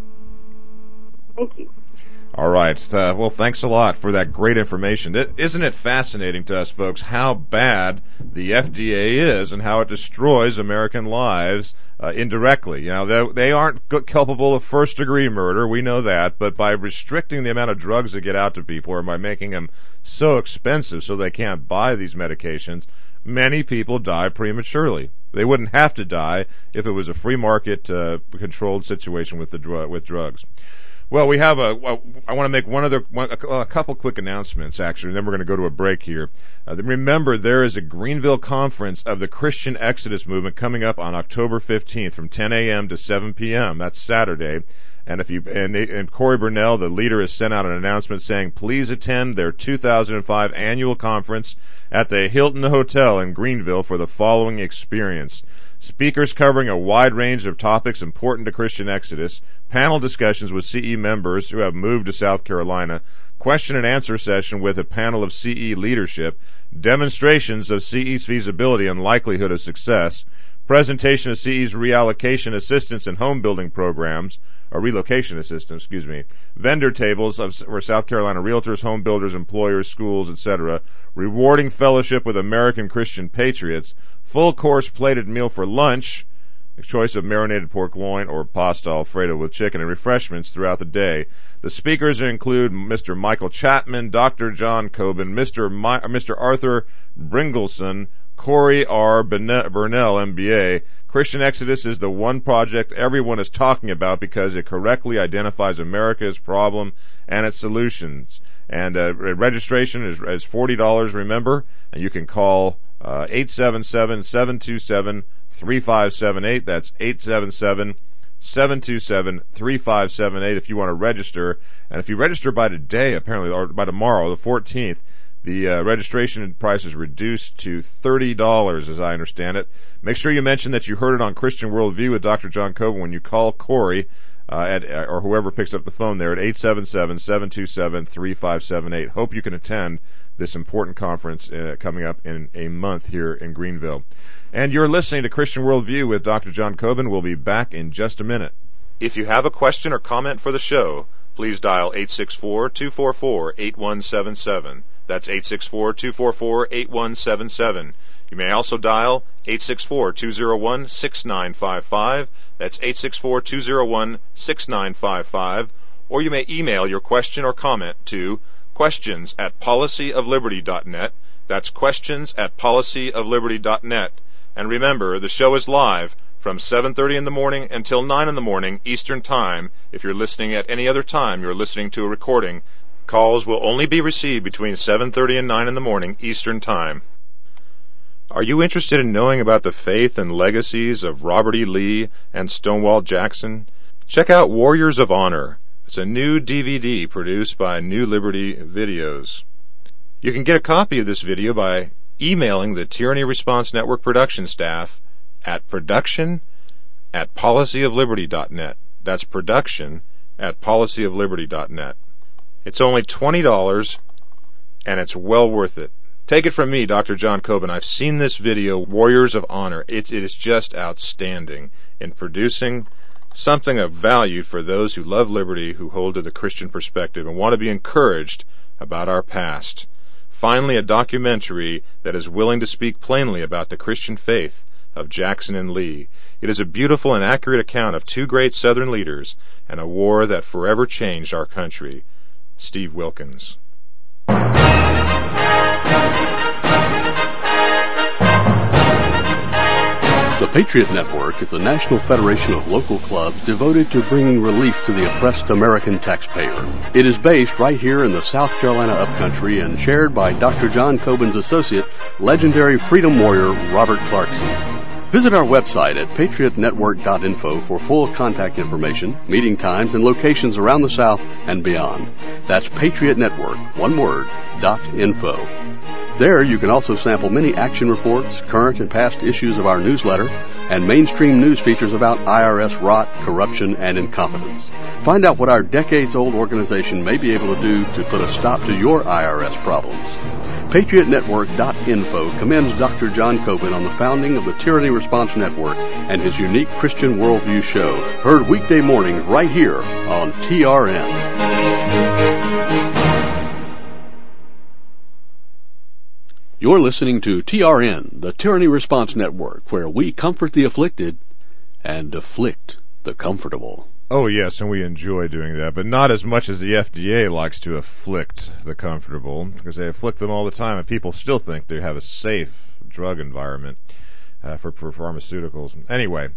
Thank you. All right. Uh, well, thanks a lot for that great information. It, isn't it fascinating to us, folks, how bad the F D A is and how it destroys American lives uh, indirectly? You know, they, they aren't culpable of first-degree murder. We know that. But by restricting the amount of drugs that get out to people or by making them so expensive so they can't buy these medications, many people die prematurely. They wouldn't have to die if it was a free market uh, controlled situation with the dr- with drugs. Well, we have a. a I want to make one other, one, a, a couple quick announcements, actually, and then we're going to go to a break here. Uh, remember, there is a Greenville conference of the Christian Exodus movement coming up on October fifteenth from ten a.m. to seven p.m. That's Saturday. And if you and, and Corey Burnell, the leader, has sent out an announcement saying, please attend their two thousand five annual conference at the Hilton Hotel in Greenville for the following experience. Speakers covering a wide range of topics important to Christian Exodus, panel discussions with C E members who have moved to South Carolina, question and answer session with a panel of C E leadership, demonstrations of C E's feasibility and likelihood of success, presentation of C E's reallocation assistance and home building programs, or relocation assistance, excuse me, vendor tables of, for South Carolina realtors, home builders, employers, schools, et cetera, rewarding fellowship with American Christian patriots, full course plated meal for lunch, a choice of marinated pork loin or pasta alfredo with chicken, and refreshments throughout the day. The speakers include Mister Michael Chapman, Doctor John Coben, Mister My, Mister Arthur Bringleson, Corey R. Burnell, M B A. Christian Exodus is the one project everyone is talking about because it correctly identifies America's problem and its solutions. And uh, registration is, is forty dollars, remember, and you can call uh, eight seven seven, seven two seven, three five seven eight. That's eight seven seven, seven two seven, three five seven eight if you want to register. And if you register by today, apparently, or by tomorrow, the fourteenth, the uh, registration price is reduced to thirty dollars, as I understand it. Make sure you mention that you heard it on Christian Worldview with Doctor John Coben when you call Corey, uh, at, or whoever picks up the phone there at eight seven seven, seven two seven, three five seven eight. Hope you can attend this important conference uh, coming up in a month here in Greenville. And you're listening to Christian Worldview with Doctor John Coben. We'll be back in just a minute. If you have a question or comment for the show, please dial eight six four, two four four, eight one seven seven. That's eight six four, two four four, eight one seven seven. You may also dial eight six four, two zero one, six nine five five. That's eight six four, two zero one, six nine five five. Or you may email your question or comment to questions at policy of liberty dot net. That's questions at policy of liberty dot net. And remember, the show is live from seven thirty in the morning until nine in the morning Eastern Time. If you're listening at any other time, you're listening to a recording. Calls will only be received between seven thirty and nine in the morning Eastern Time. Are you interested in knowing about the faith and legacies of Robert E. Lee and Stonewall Jackson? Check out Warriors of Honor. It's a new D V D produced by New Liberty Videos. You can get a copy of this video by emailing the Tyranny Response Network production staff at production at policy of liberty dot net. That's production at policy of liberty dot net. It's only twenty dollars, and it's well worth it. Take it from me, Doctor John Coben. I've seen this video, Warriors of Honor. It, it is just outstanding in producing something of value for those who love liberty, who hold to the Christian perspective, and want to be encouraged about our past. Finally, a documentary that is willing to speak plainly about the Christian faith of Jackson and Lee. It is a beautiful and accurate account of two great Southern leaders and a war that forever changed our country. Steve Wilkins. The Patriot Network is a national federation of local clubs devoted to bringing relief to the oppressed American taxpayer. It is based right here in the South Carolina upcountry and chaired by Doctor John Coben's associate, legendary freedom warrior Robert Clarkson. Visit our website at patriot network dot info for full contact information, meeting times, and locations around the South and beyond. That's Patriot Network, one word, dot info. There you can also sample many action reports, current and past issues of our newsletter, and mainstream news features about I R S rot, corruption, and incompetence. Find out what our decades-old organization may be able to do to put a stop to your I R S problems. patriot network dot info commends Doctor John Coben on the founding of the Tyranny Response Network and his unique Christian Worldview show, heard weekday mornings right here on T R N. You're listening to T R N, the Tyranny Response Network, where we comfort the afflicted and afflict the comfortable. Oh, yes, and we enjoy doing that, but not as much as the F D A likes to afflict the comfortable, because they afflict them all the time, and people still think they have a safe drug environment uh, for, for pharmaceuticals. Anyway,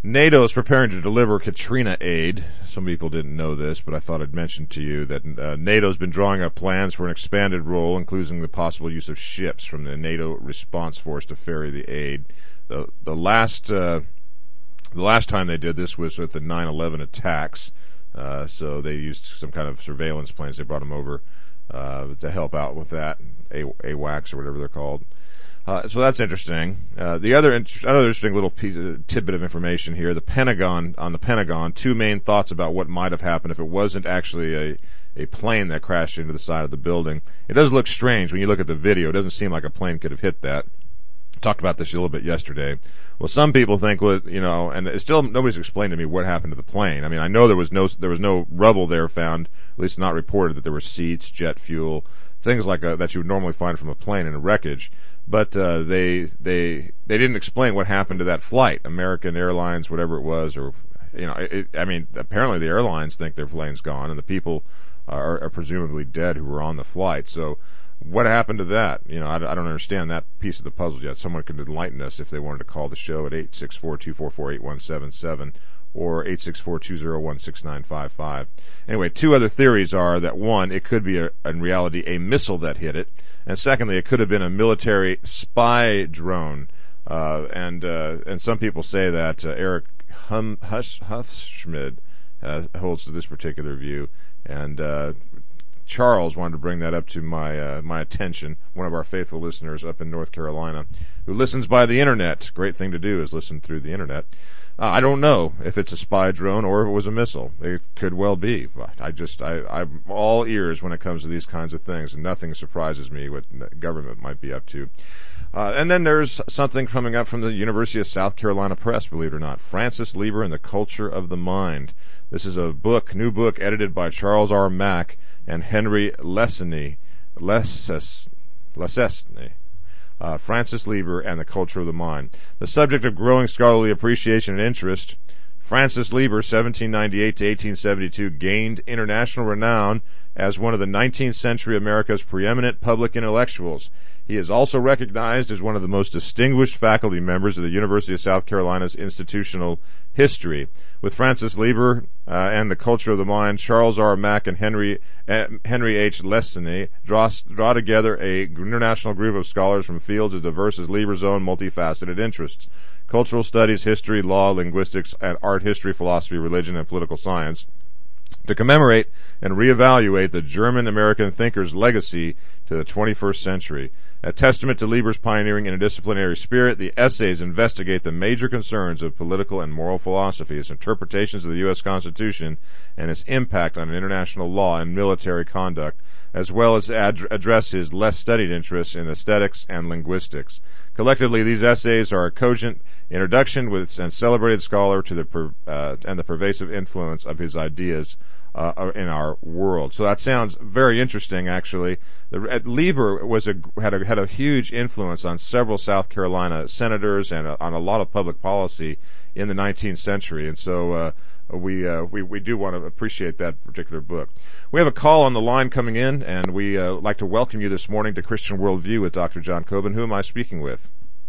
NATO is preparing to deliver Katrina aid. Some people didn't know this, but I thought I'd mention to you that uh, NATO has been drawing up plans for an expanded role, including the possible use of ships from the NATO response force to ferry the aid. The, the last uh, the last time they did this was with the nine eleven attacks. Uh, so they used some kind of surveillance planes. They brought them over uh, to help out with that, A- AWACS or whatever they're called. Uh, so that's interesting. Uh, the other inter- another interesting little piece, uh, tidbit of information here: the Pentagon on the Pentagon. Two main thoughts about what might have happened if it wasn't actually a a plane that crashed into the side of the building. It does look strange when you look at the video. It doesn't seem like a plane could have hit that. Talked about this a little bit yesterday. Well, some people think, well, you know, and it's still nobody's explained to me what happened to the plane. I mean, I know there was no there was no rubble there found, at least not reported, that there were seats, jet fuel, things like a, that you would normally find from a plane in a wreckage. But uh, they they they didn't explain what happened to that flight, American Airlines, whatever it was, or you know, it, I mean, apparently the airlines think their plane's gone, and the people are, are presumably dead who were on the flight. So. What happened to that? You know, I, I don't understand that piece of the puzzle yet. Someone could enlighten us if they wanted to call the show at eight six four, two four four, eight one seven seven or eight six four, two zero one, six nine five five. Anyway, two other theories are that, one, it could be, a, in reality, a missile that hit it, and secondly, it could have been a military spy drone. Uh, and uh, and some people say that uh, Eric hum, Hush, Hufschmid uh, holds to this particular view, and uh, Charles wanted to bring that up to my uh, my attention, one of our faithful listeners up in North Carolina, who listens by the internet. Great thing to do is listen through the internet. Uh, I don't know if it's a spy drone or if it was a missile. It could well be. But I just, I, I'm all ears when it comes to these kinds of things, and nothing surprises me what the government might be up to. Uh, and then there's something coming up from the University of South Carolina Press, believe it or not. Francis Lieber and the Culture of the Mind. This is a book, new book, edited by Charles R. Mack and Henry Lesesne, Lesesne, Lesesne, uh, Francis Lieber and the Culture of the Mind. The subject of growing scholarly appreciation and interest, Francis Lieber, seventeen ninety-eight to eighteen seventy-two, gained international renown as one of the nineteenth century America's preeminent public intellectuals. He is also recognized as one of the most distinguished faculty members of the University of South Carolina's institutional history. With Francis Lieber uh, and the Culture of the Mind, Charles R. Mack and Henry uh, Henry H. Lesesne draw, draw together a international group of scholars from fields as diverse as Lieber's own multifaceted interests: cultural studies, history, law, linguistics, and art history, philosophy, religion, and political science, to commemorate and reevaluate the German-American thinker's legacy to the twenty-first century. A testament to Lieber's pioneering interdisciplinary spirit, the essays investigate the major concerns of political and moral philosophy, its interpretations of the U S Constitution, and its impact on international law and military conduct, as well as ad- address his less studied interests in aesthetics and linguistics. Collectively, these essays are a cogent introduction with and celebrated scholar to the per, uh, and the pervasive influence of his ideas uh, in our world. So that sounds very interesting, actually. The, Lieber was a, had a had a huge influence on several South Carolina senators and uh, on a lot of public policy in the nineteenth century, and so uh, we uh, we we do want to appreciate that particular book. We have a call on the line coming in, and we uh, like to welcome you this morning to Christian Worldview with Doctor John Coben. Who am I speaking with?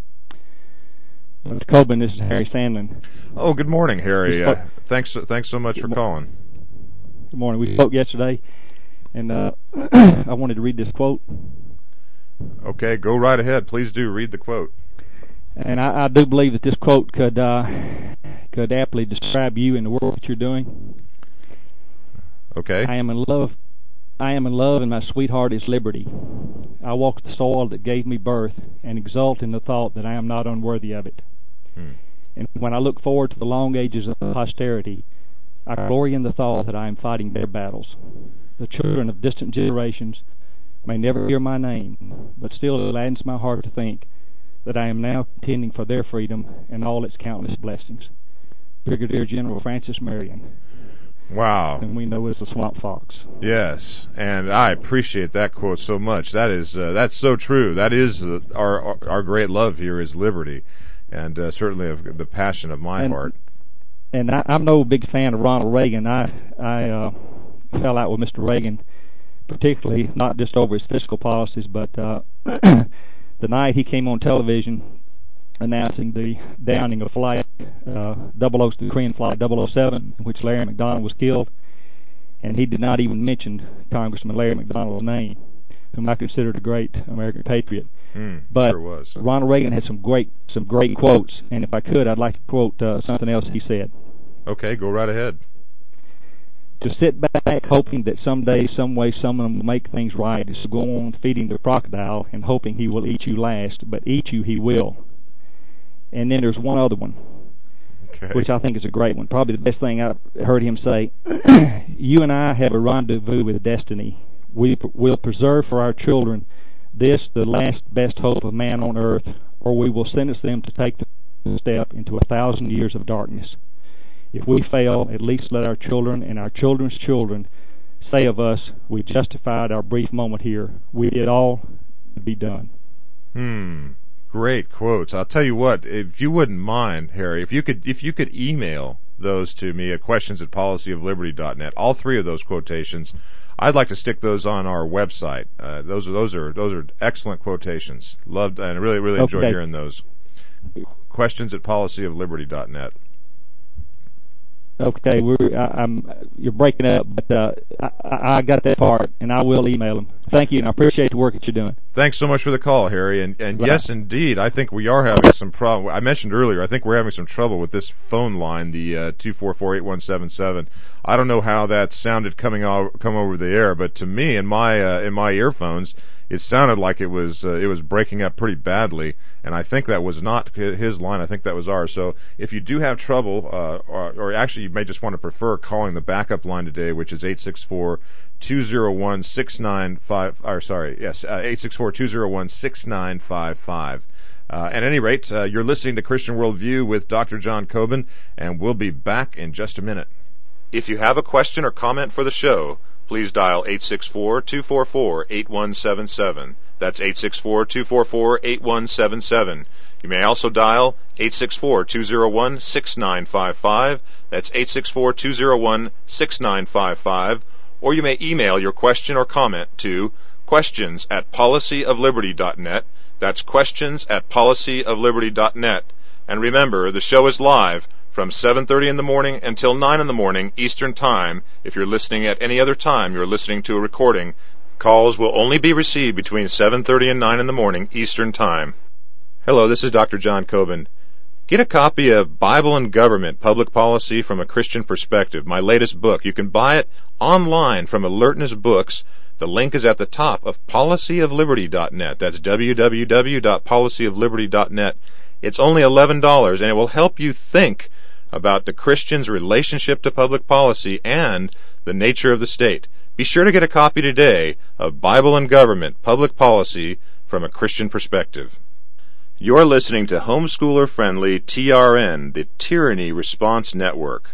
Doctor Coben, this is Harry Sandlin. Oh, good morning, Harry. Uh, thanks thanks so much for calling. Good morning. We spoke yesterday, and uh, I wanted to read this quote. Okay, go right ahead. Please do read the quote. And I, I do believe that this quote could uh, could aptly describe you and the work that you're doing. Okay. I am in love. I am in love, and my sweetheart is liberty. I walk the soil that gave me birth, and exult in the thought that I am not unworthy of it. Hmm. And when I look forward to the long ages of posterity, I glory in the thought that I am fighting their battles. The children of distant generations may never hear my name, but still it gladdens my heart to think that I am now contending for their freedom and all its countless blessings. Brigadier General Francis Marion. Wow. And we know as the Swamp Fox. Yes, and I appreciate that quote so much. That is uh, that's so true. That is uh, our, our our great love here is liberty, and uh, certainly of the passion of my and, heart. And I, I'm no big fan of Ronald Reagan. I I uh, fell out with Mister Reagan, particularly not just over his fiscal policies, but uh, the night he came on television announcing the downing of flight uh, double oh, the Korean flight double oh seven, in which Larry McDonald was killed, and he did not even mention Congressman Larry McDonald's name, whom I considered a great American patriot. Mm, but sure was. Ronald Reagan had some great some great quotes, and if I could, I'd like to quote uh, something else he said. Okay, go right ahead. To sit back hoping that someday, some way, someone will make things right is to go on feeding the crocodile and hoping he will eat you last, but eat you he will. And then there's one other one, okay, which I think is a great one. Probably the best thing I've heard him say. You and I have a rendezvous with destiny. We will preserve for our children this, the last best hope of man on earth, or we will sentence them to take the step into a thousand years of darkness. If we fail, at least let our children and our children's children say of us, we justified our brief moment here. We did all to be done. Hmm. Great quotes. I'll tell you what, if you wouldn't mind, Harry, if you could if you could email those to me at questions at policy of liberty dot net, all three of those quotations, I'd like to stick those on our website. Uh, those are those are those are excellent quotations. Loved and really really enjoyed okay. hearing those. Questions at policy of liberty dot net. Okay, we're I, I'm you're breaking up, but uh, I, I got that part, and I will email them. Thank you, and I appreciate the work that you're doing. Thanks so much for the call, Harry. And and right. yes, indeed, I think we are having some problem. I mentioned earlier, I think we're having some trouble with this phone line, the uh, two four four, eight one seven seven. I don't know how that sounded coming o- come over the air, but to me, in my uh, in my earphones, it sounded like it was uh, it was breaking up pretty badly, and I think that was not his line. I think that was ours. So if you do have trouble, uh, or, or actually you may just want to prefer calling the backup line today, which is eight six four, two oh one, six nine five, or sorry, yes, uh, eight six four, two oh one, six nine five five. Uh, at any rate, uh, you're listening to Christian Worldview with Doctor John Coben, and we'll be back in just a minute. If you have a question or comment for the show, please dial eight six four, two four four, eight one seven seven. That's eight six four, two four four, eight one seven seven. You may also dial eight six four, two oh one, six nine five five. That's eight six four, two oh one, six nine five five. Or you may email your question or comment to questions at policy of liberty dot net. That's questions at policy of liberty dot net. And remember, the show is live from seven thirty in the morning until nine in the morning Eastern Time. If you're listening at any other time, you're listening to a recording. Calls will only be received between seven thirty and nine in the morning Eastern Time. Hello, this is Doctor John Coben. Get a copy of Bible and Government, Public Policy from a Christian Perspective, my latest book. You can buy it online from Alertness Books. The link is at the top of policy of liberty dot net. That's w w w dot policy of liberty dot net. It's only eleven dollars, and it will help you think about the Christian's relationship to public policy and the nature of the state. Be sure to get a copy today of Bible and Government, Public Policy from a Christian Perspective. You're listening to homeschooler-friendly T R N, the Tyranny Response Network.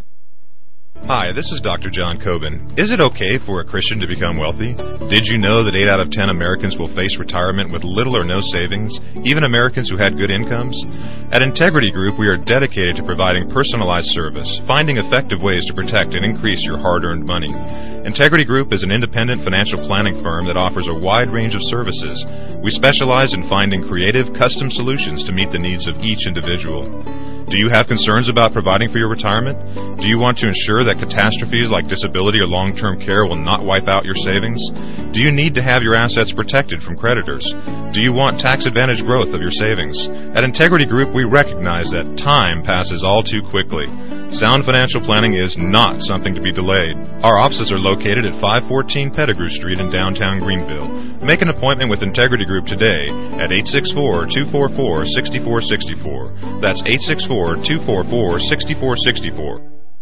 Hi, this is Doctor John Coben. Is it okay for a Christian to become wealthy? Did you know that eight out of ten Americans will face retirement with little or no savings, even Americans who had good incomes? At Integrity Group, we are dedicated to providing personalized service, finding effective ways to protect and increase your hard-earned money. Integrity Group is an independent financial planning firm that offers a wide range of services. We specialize in finding creative, custom solutions to meet the needs of each individual. Do you have concerns about providing for your retirement? Do you want to ensure that catastrophes like disability or long-term care will not wipe out your savings? Do you need to have your assets protected from creditors? Do you want tax-advantaged growth of your savings? At Integrity Group, we recognize that time passes all too quickly. Sound financial planning is not something to be delayed. Our offices are located at five fourteen Pettigrew Street in downtown Greenville. Make an appointment with Integrity Group today at eight six four, two four four, six four six four. That's eight six four, two four four, six four six four.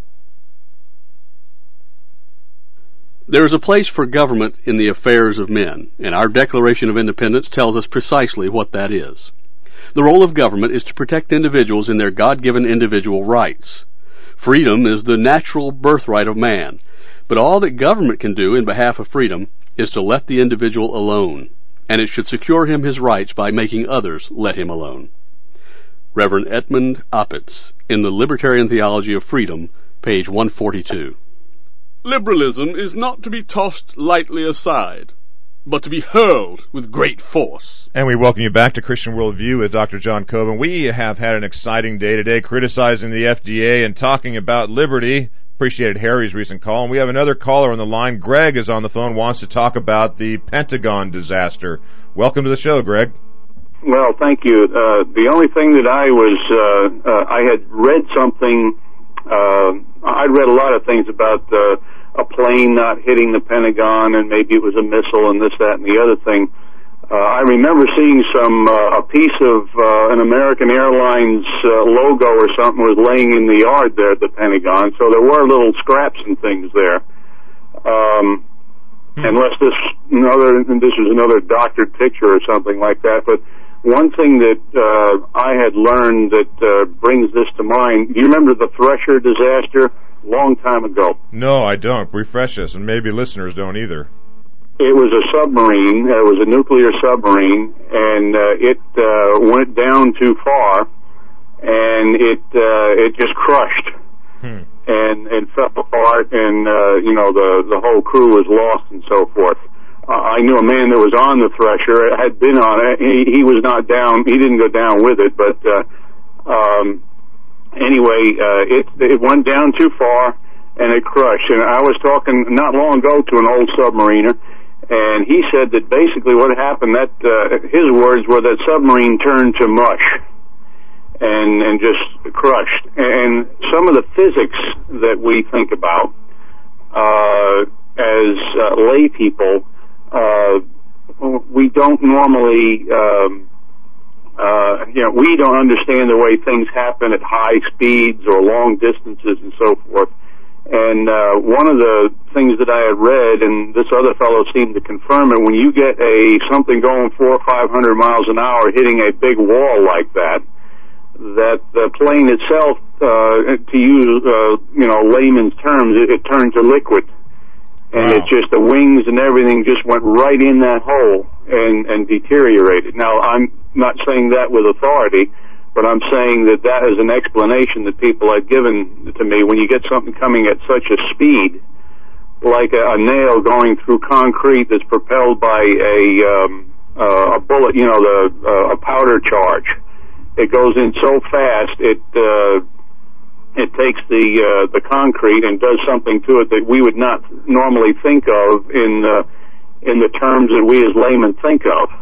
There is a place for government in the affairs of men, and our Declaration of Independence tells us precisely what that is. The role of government is to protect individuals in their God-given individual rights. Freedom is the natural birthright of man, but all that government can do in behalf of freedom is to let the individual alone, and it should secure him his rights by making others let him alone. Reverend Edmund Opitz, in the Libertarian Theology of Freedom, page one forty-two. Liberalism is not to be tossed lightly aside, but to be hurled with great force. And we welcome you back to Christian Worldview with Doctor John Coben. We have had an exciting day today criticizing the F D A and talking about liberty. Appreciated Harry's recent call. And we have another caller on the line. Greg is on the phone, wants to talk about the Pentagon disaster. Welcome to the show, Greg. Well, thank you. Uh, the only thing that I was, uh, uh, I had read something, uh, I'd read a lot of things about uh, a plane not hitting the Pentagon and maybe it was a missile and this, that, and the other thing. Uh, I remember seeing some, uh, a piece of uh, an American Airlines uh, logo or something was laying in the yard there at the Pentagon, so there were little scraps and things there. Um, hmm. Unless this another, this is another doctored picture or something like that. But one thing that uh, I had learned that uh, brings this to mind, do you remember the Thresher disaster a long time ago? No, I don't. Refresh us, and maybe listeners don't either. It was a submarine. It was a nuclear submarine, and uh, it uh, went down too far, and it uh, it just crushed hmm. and and fell apart, and uh, you know the the whole crew was lost and so forth. Uh, I knew a man that was on the Thresher, had been on it. He, he was not down. He didn't go down with it, but uh, um, anyway, uh, it it went down too far, and it crushed. And I was talking not long ago to an old submariner. And he said that basically what happened, that uh, his words were that submarine turned to mush and and just crushed. And some of the physics that we think about uh, as uh, lay people, uh, we don't normally, um, uh, you know, we don't understand the way things happen at high speeds or long distances and so forth. And uh, one of the things that I had read, and this other fellow seemed to confirm it, when you get a something going four or five hundred miles an hour hitting a big wall like that, that the plane itself, uh, to use uh, you know layman's terms, it, it turned to liquid, and wow. It just the wings and everything just went right in that hole and and deteriorated. Now I'm not saying that with authority. But I'm saying that that is an explanation that people have given to me. When you get something coming at such a speed, like a, a nail going through concrete that's propelled by a um, uh, a bullet, you know, the uh, a powder charge, it goes in so fast it uh, it takes the uh, the concrete and does something to it that we would not normally think of in uh, in the terms that we as laymen think of.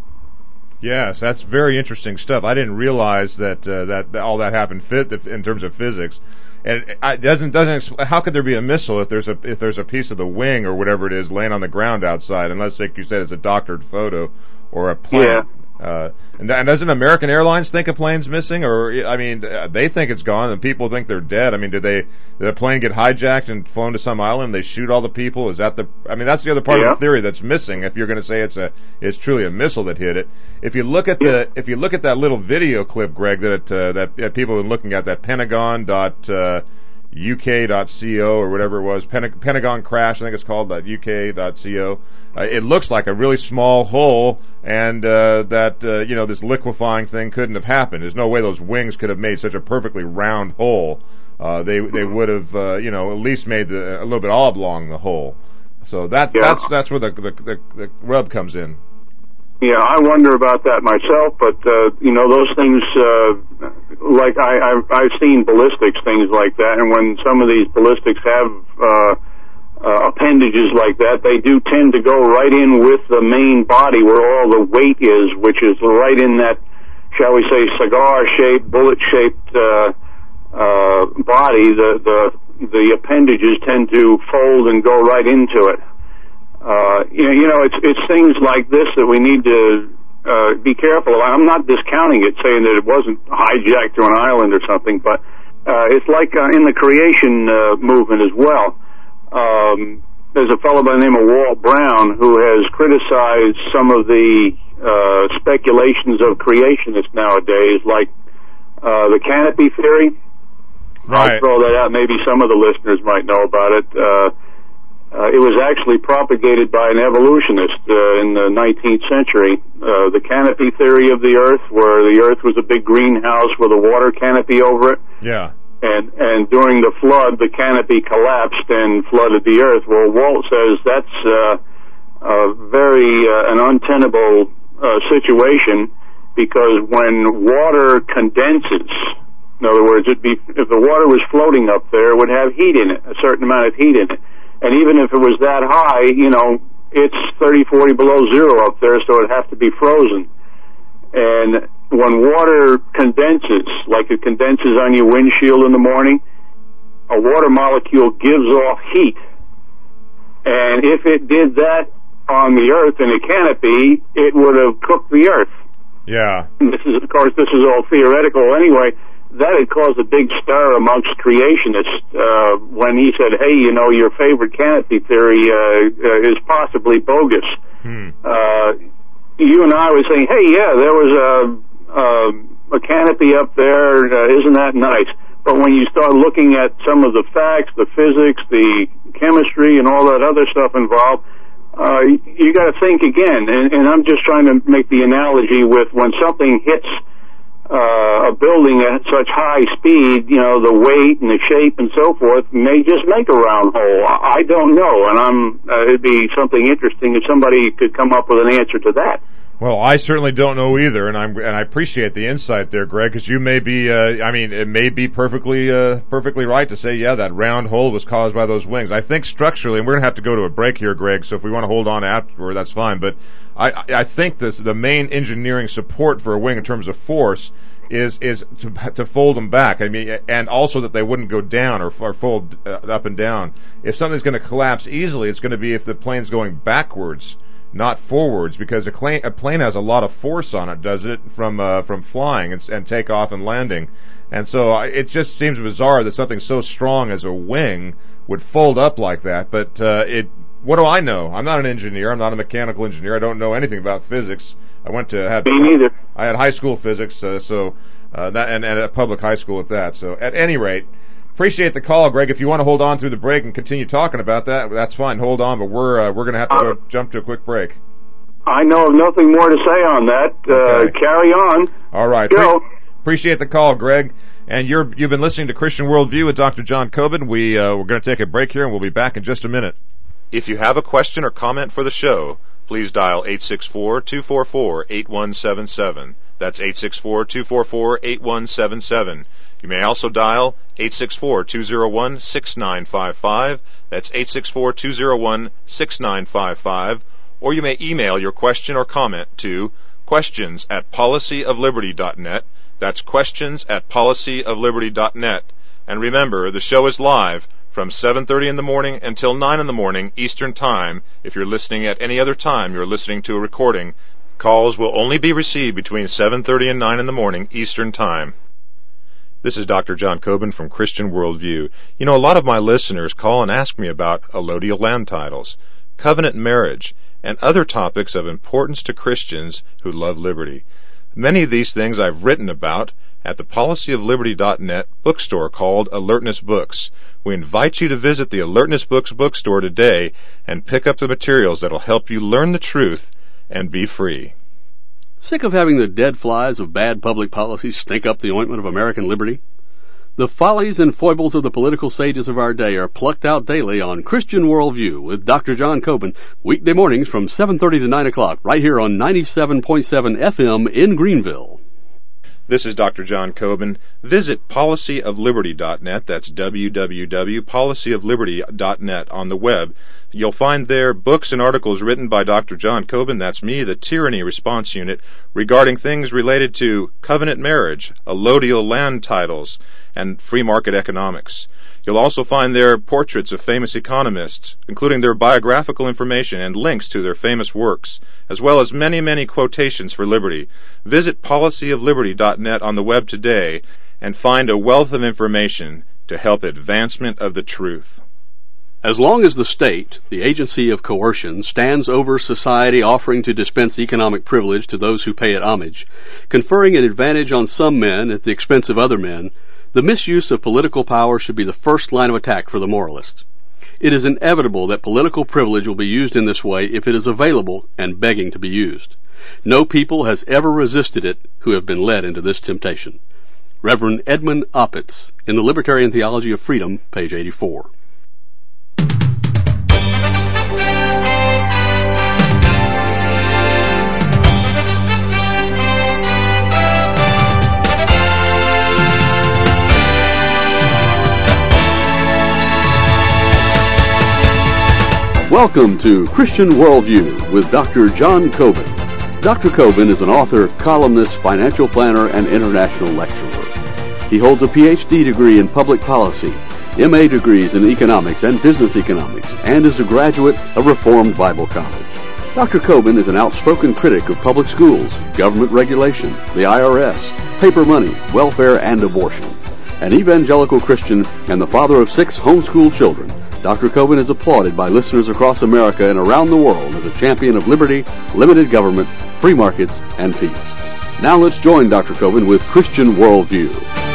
Yes, that's very interesting stuff. I didn't realize that uh, that, that all that happened fit in terms of physics, and it doesn't doesn't. How could there be a missile if there's a if there's a piece of the wing or whatever it is laying on the ground outside? Unless, like you said, it's a doctored photo or a plane. Yeah. Uh, and, and doesn't American Airlines think a plane's missing, or I mean, they think it's gone, and people think they're dead? I mean, did they did the plane get hijacked and flown to some island? They shoot all the people? Is that the? I mean, that's the other part yeah. of the theory that's missing. If you're going to say it's a, it's truly a missile that hit it. If you look at the, if you look at that little video clip, Greg, that uh, that, that people have been looking at, that Pentagon dot uh, U K dot co or whatever it was, Pen- Pentagon crash, I think it's called, U K dot co. Uh, it looks like a really small hole, and uh, that uh, you know this liquefying thing couldn't have happened. There's no way those wings could have made such a perfectly round hole. Uh, they they would have uh, you know at least made the, a little bit oblong the hole. So that yeah. that's that's where the, the the the rub comes in. Yeah, I wonder about that myself, but uh, you know those things. Uh, like I, I've, I've seen ballistics, things like that, and when some of these ballistics have uh, uh, appendages like that, they do tend to go right in with the main body where all the weight is, which is right in that, shall we say, cigar-shaped, bullet-shaped uh, uh, body. The the the appendages tend to fold and go right into it. Uh, you know, you know, it's it's things like this that we need to uh, be careful of. I'm not discounting it, saying that it wasn't hijacked to an island or something, but uh, it's like uh, in the creation uh, movement as well. Um, there's a fellow by the name of Walt Brown who has criticized some of the uh, speculations of creationists nowadays, like uh, the canopy theory. Right. I'll throw that out. Maybe some of the listeners might know about it. Uh, Uh, it was actually propagated by an evolutionist uh, in the nineteenth century. Uh, the canopy theory of the Earth, where the Earth was a big greenhouse with a water canopy over it. Yeah. And and during the flood, the canopy collapsed and flooded the Earth. Well, Walt says that's uh, uh, very uh, an untenable uh, situation, because when water condenses, in other words, it'd be, if the water was floating up there, it would have heat in it, a certain amount of heat in it. And even if it was that high, you know, it's thirty, forty below zero up there, so it'd have to be frozen. And when water condenses, like it condenses on your windshield in the morning, a water molecule gives off heat. And if it did that on the Earth in a canopy, it would have cooked the Earth. Yeah. And this is, of course, this is all theoretical anyway. That had caused a big stir amongst creationists uh, when he said, hey, you know, your favorite canopy theory uh, uh, is possibly bogus. Hmm. Uh, you and I were saying, hey, yeah, there was a, a, a canopy up there. Uh, isn't that nice? But when you start looking at some of the facts, the physics, the chemistry, and all that other stuff involved, uh, you got to think again. And, and I'm just trying to make the analogy with when something hits uh, a building at such high speed, you know, the weight and the shape and so forth may just make a round hole. I don't know, and I'm uh, it'd be something interesting if somebody could come up with an answer to that. Well, I certainly don't know either, and I'm and I appreciate the insight there, Greg, because you may be, uh, I mean, it may be perfectly uh, perfectly right to say, yeah, that round hole was caused by those wings. I think structurally, and we're going to have to go to a break here, Greg, so if we want to hold on afterward, that's fine, but I, I think this, the main engineering support for a wing in terms of force is is to, to fold them back. I mean, and also that they wouldn't go down or, or fold uh, up and down. If something's going to collapse easily, it's going to be if the plane's going backwards, not forwards, because a plane, a plane has a lot of force on it, does it, from uh, from flying and, and takeoff and landing. And so uh, it just seems bizarre that something so strong as a wing would fold up like that. But uh, it, what do I know? I'm not an engineer. I'm not a mechanical engineer. I don't know anything about physics. I went to had Me neither. I had high school physics, uh, so uh, that and, and a public high school at that. So at any rate, appreciate the call, Greg. If you want to hold on through the break and continue talking about that, that's fine. Hold on, but we're uh, we're going to have to go jump to a quick break. I know of nothing more to say on that. Uh, Okay. Carry on. All right. Go. Pre- appreciate the call, Greg. And you're you've been listening to Christian Worldview with Doctor John Coben. We uh, we're going to take a break here, and we'll be back in just a minute. If you have a question or comment for the show, please dial eight six four, two four four, eight one seven seven. That's eight six four, two four four, eight one seven seven. You may also dial eight six four, two zero one, six nine five five. That's eight six four, two zero one, six nine five five. Or you may email your question or comment to questions at policy of liberty dot net. That's questions at policy of liberty dot net. And remember, the show is live from seven thirty in the morning until nine in the morning Eastern Time. If you're listening at any other time, you're listening to a recording. Calls will only be received between seven thirty and nine in the morning Eastern Time. This is Doctor John Coben from Christian Worldview. You know, a lot of my listeners call and ask me about allodial land titles, covenant marriage, and other topics of importance to Christians who love liberty. Many of these things I've written about at the policy of liberty dot net bookstore called Alertness Books. We invite you to visit the Alertness Books bookstore today and pick up the materials that will help you learn the truth and be free. Sick of having the dead flies of bad public policy stink up the ointment of American liberty? The follies and foibles of the political sages of our day are plucked out daily on Christian Worldview with Doctor John Coben, weekday mornings from seven thirty to nine o'clock, right here on ninety-seven point seven F M in Greenville. This is Doctor John Coben. Visit policy of liberty dot net. That's w w w dot policy of liberty dot net on the web. You'll find there books and articles written by Doctor John Coben, that's me, the Tyranny Response Unit, regarding things related to covenant marriage, allodial land titles, and free market economics. You'll also find there portraits of famous economists, including their biographical information and links to their famous works, as well as many, many quotations for liberty. Visit policy of liberty dot net on the web today and find a wealth of information to help advancement of the truth. As long as the state, the agency of coercion, stands over society offering to dispense economic privilege to those who pay it homage, conferring an advantage on some men at the expense of other men, the misuse of political power should be the first line of attack for the moralists. It is inevitable that political privilege will be used in this way if it is available and begging to be used. No people has ever resisted it who have been led into this temptation. Reverend Edmund Opitz, in the Libertarian Theology of Freedom, page eighty-four. Welcome to Christian Worldview with Doctor John Coben. Doctor Coben is an author, columnist, financial planner, and international lecturer. He holds a P H D degree in public policy, M A degrees in economics and business economics, and is a graduate of Reformed Bible College. Doctor Coben is an outspoken critic of public schools, government regulation, the I R S, paper money, welfare, and abortion. An evangelical Christian and the father of six homeschooled children, Doctor Coben is applauded by listeners across America and around the world as a champion of liberty, limited government, free markets, and peace. Now let's join Doctor Coben with Christian Worldview.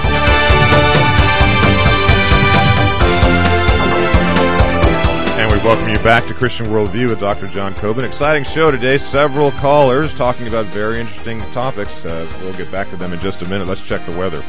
And we welcome you back to Christian Worldview with Doctor John Coben. Exciting show today. Several callers talking about very interesting topics. Uh, we'll get back to them in just a minute. Let's check the weather.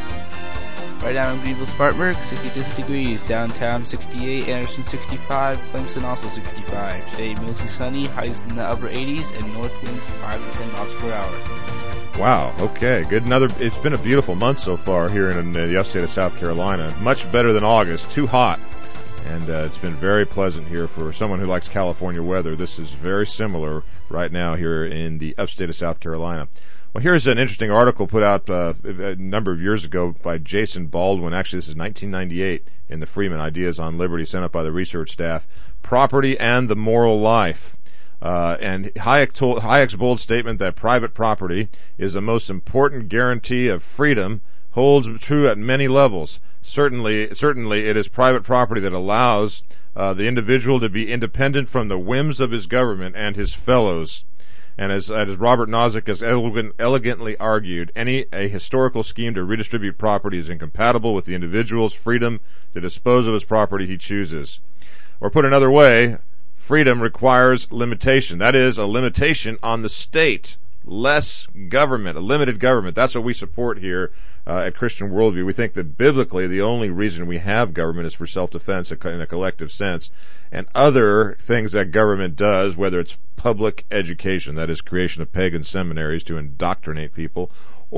Right now in Greenville, Spartanburg, sixty-six degrees. Downtown, sixty-eight. Anderson, sixty-five. Clemson, also sixty-five. Today, mostly sunny. Highs in the upper eighties, and north winds five to ten miles per hour. Wow. Okay. Good. Another. It's been a beautiful month so far here in the upstate of South Carolina. Much better than August. Too hot, and uh, it's been very pleasant here for someone who likes California weather. This is very similar right now here in the upstate of South Carolina. Well, here's an interesting article put out uh, a number of years ago by Jason Baldwin. Actually, this is nineteen ninety-eight in the Freeman Ideas on Liberty, sent out by the research staff. Property and the Moral Life. Uh, and Hayek told, Hayek's bold statement that private property is the most important guarantee of freedom holds true at many levels. Certainly, certainly, it is private property that allows uh, the individual to be independent from the whims of his government and his fellows. And as, as Robert Nozick has elegant, elegantly argued, any a historical scheme to redistribute property is incompatible with the individual's freedom to dispose of his property he chooses. Or put another way, freedom requires limitation. That is, a limitation on the state. Less government, a limited government. That's what we support here uh, at Christian Worldview. We think that biblically the only reason we have government is for self-defense in a collective sense. And other things that government does, whether it's public education, that is creation of pagan seminaries to indoctrinate people,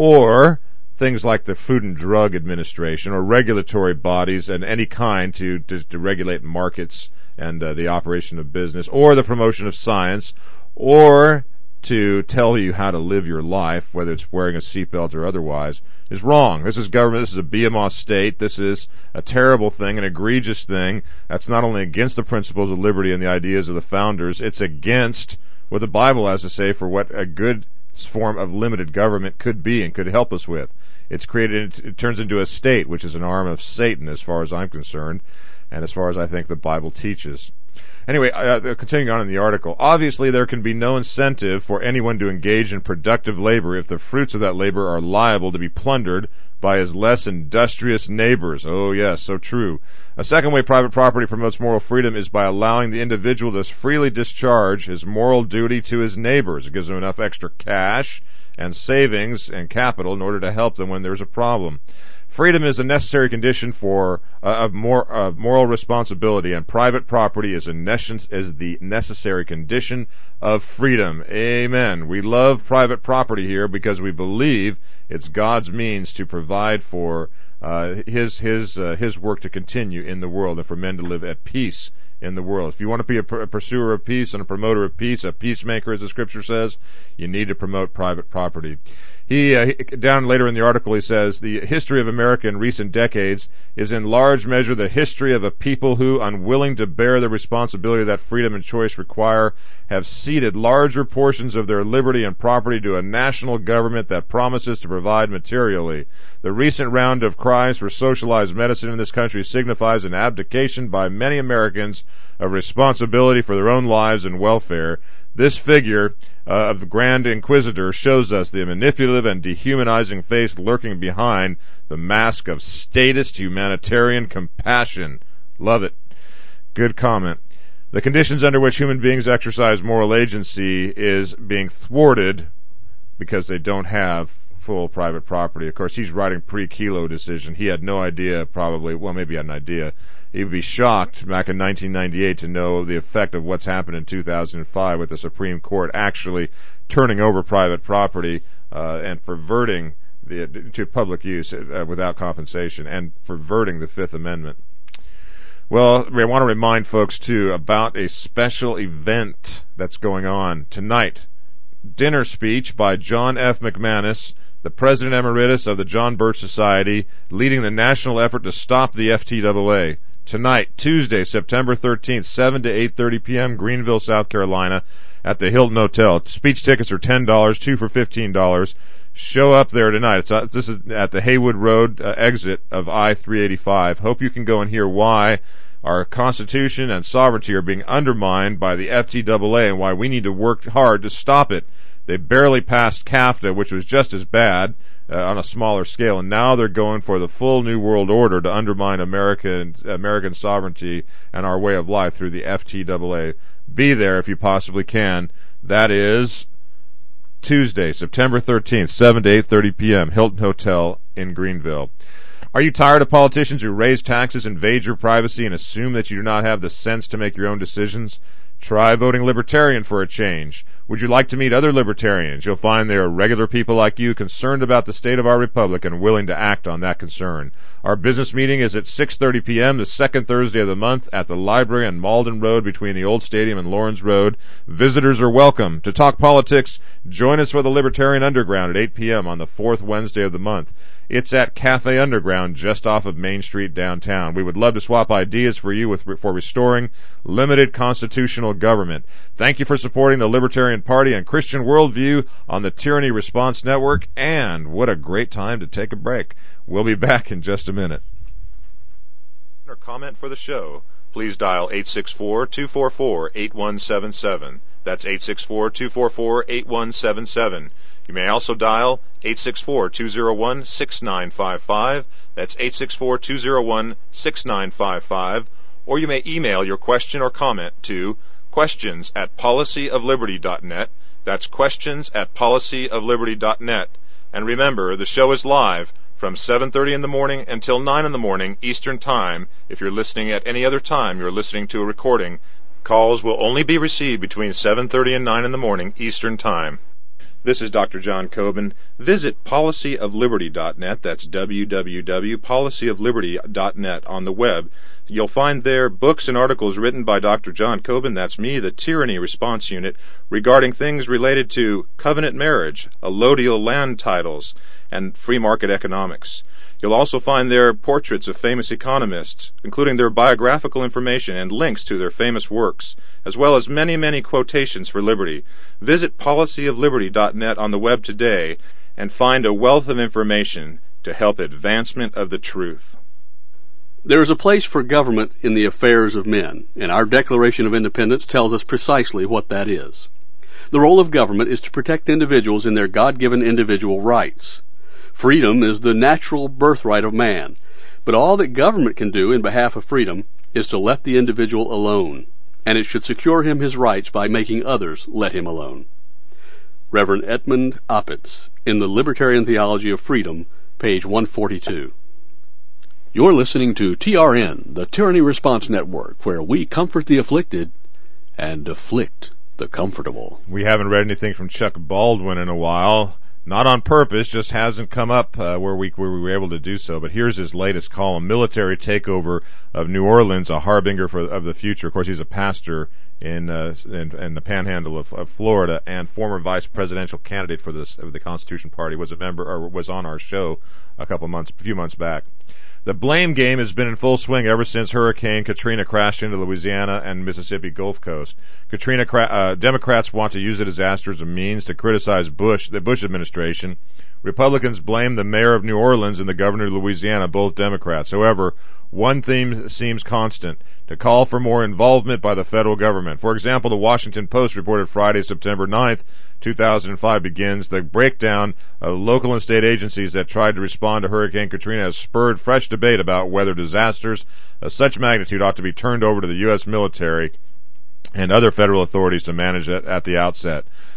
or things like the Food and Drug Administration or regulatory bodies and any kind to, to, to regulate markets and uh, the operation of business, or the promotion of science, or to tell you how to live your life, whether it's wearing a seatbelt or otherwise, is wrong. This is government. This is a behemoth state. This is a terrible thing, an egregious thing. That's not only against the principles of liberty and the ideas of the founders, it's against what the Bible has to say for what a good form of limited government could be and could help us with. It's created, it turns into a state, which is an arm of Satan as far as I'm concerned, and as far as I think the Bible teaches. Anyway, uh, continuing on in the article, obviously there can be no incentive for anyone to engage in productive labor if the fruits of that labor are liable to be plundered by his less industrious neighbors. Oh yes, so true. A second way private property promotes moral freedom is by allowing the individual to freely discharge his moral duty to his neighbors. It gives them enough extra cash and savings and capital in order to help them when there's a problem. Freedom is a necessary condition for uh, of more of moral responsibility, and private property is, a nece- is the necessary condition of freedom. Amen. We love private property here because we believe it's God's means to provide for uh, His His uh, His work to continue in the world and for men to live at peace in the world. If you want to be a, pr- a pursuer of peace and a promoter of peace, a peacemaker, as the Scripture says, you need to promote private property. He, uh, he, down later in the article, he says, the history of America in recent decades is in large measure the history of a people who, unwilling to bear the responsibility that freedom and choice require, have ceded larger portions of their liberty and property to a national government that promises to provide materially. The recent round of cries for socialized medicine in this country signifies an abdication by many Americans of responsibility for their own lives and welfare. This figure uh, of the Grand Inquisitor shows us the manipulative and dehumanizing face lurking behind the mask of statist humanitarian compassion. Love it. Good comment. The conditions under which human beings exercise moral agency is being thwarted because they don't have full private property. Of course, he's writing pre-Kelo decision. He had no idea, probably, well, maybe he had an idea. He would be shocked back in nineteen ninety-eight to know the effect of what's happened in two thousand five with the Supreme Court actually turning over private property uh, and perverting the to public use uh, without compensation and perverting the Fifth Amendment. Well, I want to remind folks, too, about a special event that's going on tonight. Dinner speech by John F. McManus, the President Emeritus of the John Birch Society, leading the national effort to stop the F T A A. Tonight, Tuesday, September thirteenth, seven to eight thirty p.m., Greenville, South Carolina, at the Hilton Hotel. Speech tickets are ten dollars, two for fifteen dollars. Show up there tonight. It's uh, this is at the Haywood Road uh, exit of I three eighty-five. Hope you can go and hear why our Constitution and sovereignty are being undermined by the F T A A and why we need to work hard to stop it. They barely passed CAFTA, which was just as bad uh, on a smaller scale, and now they're going for the full New World Order to undermine American American sovereignty and our way of life through the F T A A. Be there if you possibly can. That is Tuesday, September thirteenth, seven to eight thirty p.m., Hilton Hotel in Greenville. Are you tired of politicians who raise taxes, invade your privacy, and assume that you do not have the sense to make your own decisions? Try voting Libertarian for a change. Would you like to meet other Libertarians? You'll find they are regular people like you, concerned about the state of our republic and willing to act on that concern. Our business meeting is at six thirty p.m. the second Thursday of the month at the library on Malden Road between the Old Stadium and Lawrence Road. Visitors are welcome. To talk politics, join us for the Libertarian Underground at eight p.m. on the fourth Wednesday of the month. It's at Cafe Underground just off of Main Street downtown. We would love to swap ideas for you with, for restoring limited constitutional government. Thank you for supporting the Libertarian Party and Christian Worldview on the Tyranny Response Network, and what a great time to take a break. We'll be back in just a minute. Or comment for the show, please dial eight six four, two four four, eight one seven seven. That's eight six four, two four four, eight one seven seven. You may also dial eight six four, two zero one, six nine five five. That's eight six four, two zero one, six nine five five. Or you may email your question or comment to questions at policy of liberty dot net. That's questions at policy of liberty dot net. And remember, the show is live from seven thirty in the morning until nine in the morning Eastern Time. If you're listening at any other time, you're listening to a recording. Calls will only be received between seven thirty and nine in the morning Eastern Time. This is Doctor John Coben. Visit policy of liberty dot net. That's w w w dot policy of liberty dot net on the web. You'll find there books and articles written by Doctor John Coben, that's me, the Tyranny Response Unit, regarding things related to covenant marriage, allodial land titles, and free market economics. You'll also find there portraits of famous economists, including their biographical information and links to their famous works, as well as many, many quotations for liberty. Visit policy of liberty dot net on the web today and find a wealth of information to help advancement of the truth. There is a place for government in the affairs of men, and our Declaration of Independence tells us precisely what that is. The role of government is to protect individuals in their God-given individual rights. Freedom is the natural birthright of man, but all that government can do in behalf of freedom is to let the individual alone, and it should secure him his rights by making others let him alone. Reverend Edmund Opitz, in the Libertarian Theology of Freedom, page one forty-two. You're listening to T R N, the Tyranny Response Network, where we comfort the afflicted and afflict the comfortable. We haven't read anything from Chuck Baldwin in a while. Not on purpose, just hasn't come up uh, where we where we were able to do so. But here's his latest column: Military Takeover of New Orleans, a harbinger for of the future. Of course, he's a pastor in uh, in, in the Panhandle of, of Florida and former vice presidential candidate for this of the Constitution Party. Was a member or was on our show a couple months, a few months back. The blame game has been in full swing ever since Hurricane Katrina crashed into Louisiana and Mississippi Gulf Coast. Katrina, uh, Democrats want to use the disaster as a means to criticize Bush, the Bush administration. Republicans blame the mayor of New Orleans and the governor of Louisiana, both Democrats. However, one theme seems constant: to call for more involvement by the federal government. For example, the Washington Post reported Friday, September ninth, two thousand five begins the breakdown of local and state agencies that tried to respond to Hurricane Katrina has spurred fresh debate about whether disasters of such magnitude ought to be turned over to the U S military and other federal authorities to manage it at the outset.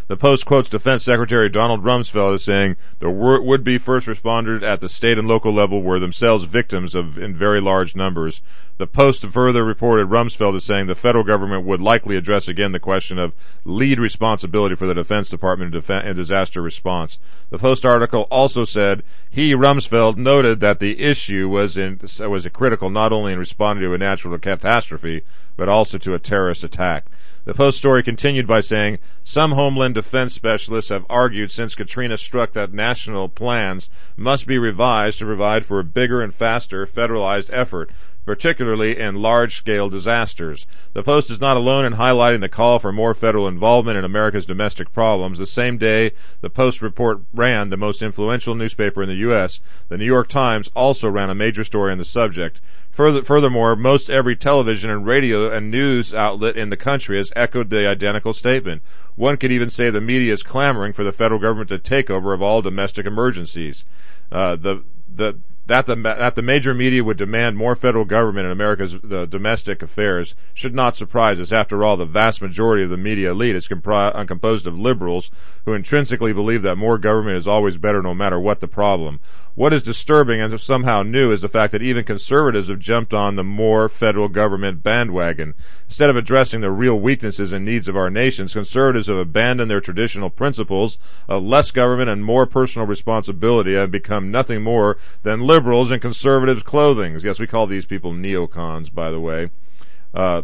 The Post quotes Defense Secretary Donald Rumsfeld as saying the would-be first responders at the state and local level were themselves victims of in very large numbers. The Post further reported Rumsfeld as saying the federal government would likely address again the question of lead responsibility for the Defense Department in disaster response. The Post article also said he, Rumsfeld, noted that the issue was in, was critical not only in responding to a natural catastrophe, but also to a terrorist attack. The Post story continued by saying, some Homeland Defense specialists have argued since Katrina struck that national plans must be revised to provide for a bigger and faster federalized effort, particularly in large-scale disasters. The Post is not alone in highlighting the call for more federal involvement in America's domestic problems. The same day the Post report ran, the most influential newspaper in the U S, the New York Times, also ran a major story on the subject. Further, furthermore, most every television and radio and news outlet in the country has echoed the identical statement. One could even say the media is clamoring for the federal government to take over of all domestic emergencies. Uh, the the That the, that the major media would demand more federal government in America's the domestic affairs should not surprise us. After all, the vast majority of the media elite is compri- composed of liberals who intrinsically believe that more government is always better no matter what the problem. What is disturbing and somehow new is the fact that even conservatives have jumped on the more federal government bandwagon. Instead of addressing the real weaknesses and needs of our nations, conservatives have abandoned their traditional principles of less government and more personal responsibility and have become nothing more than liberals in conservatives' clothing. Yes, we call these people neocons, by the way. Uh,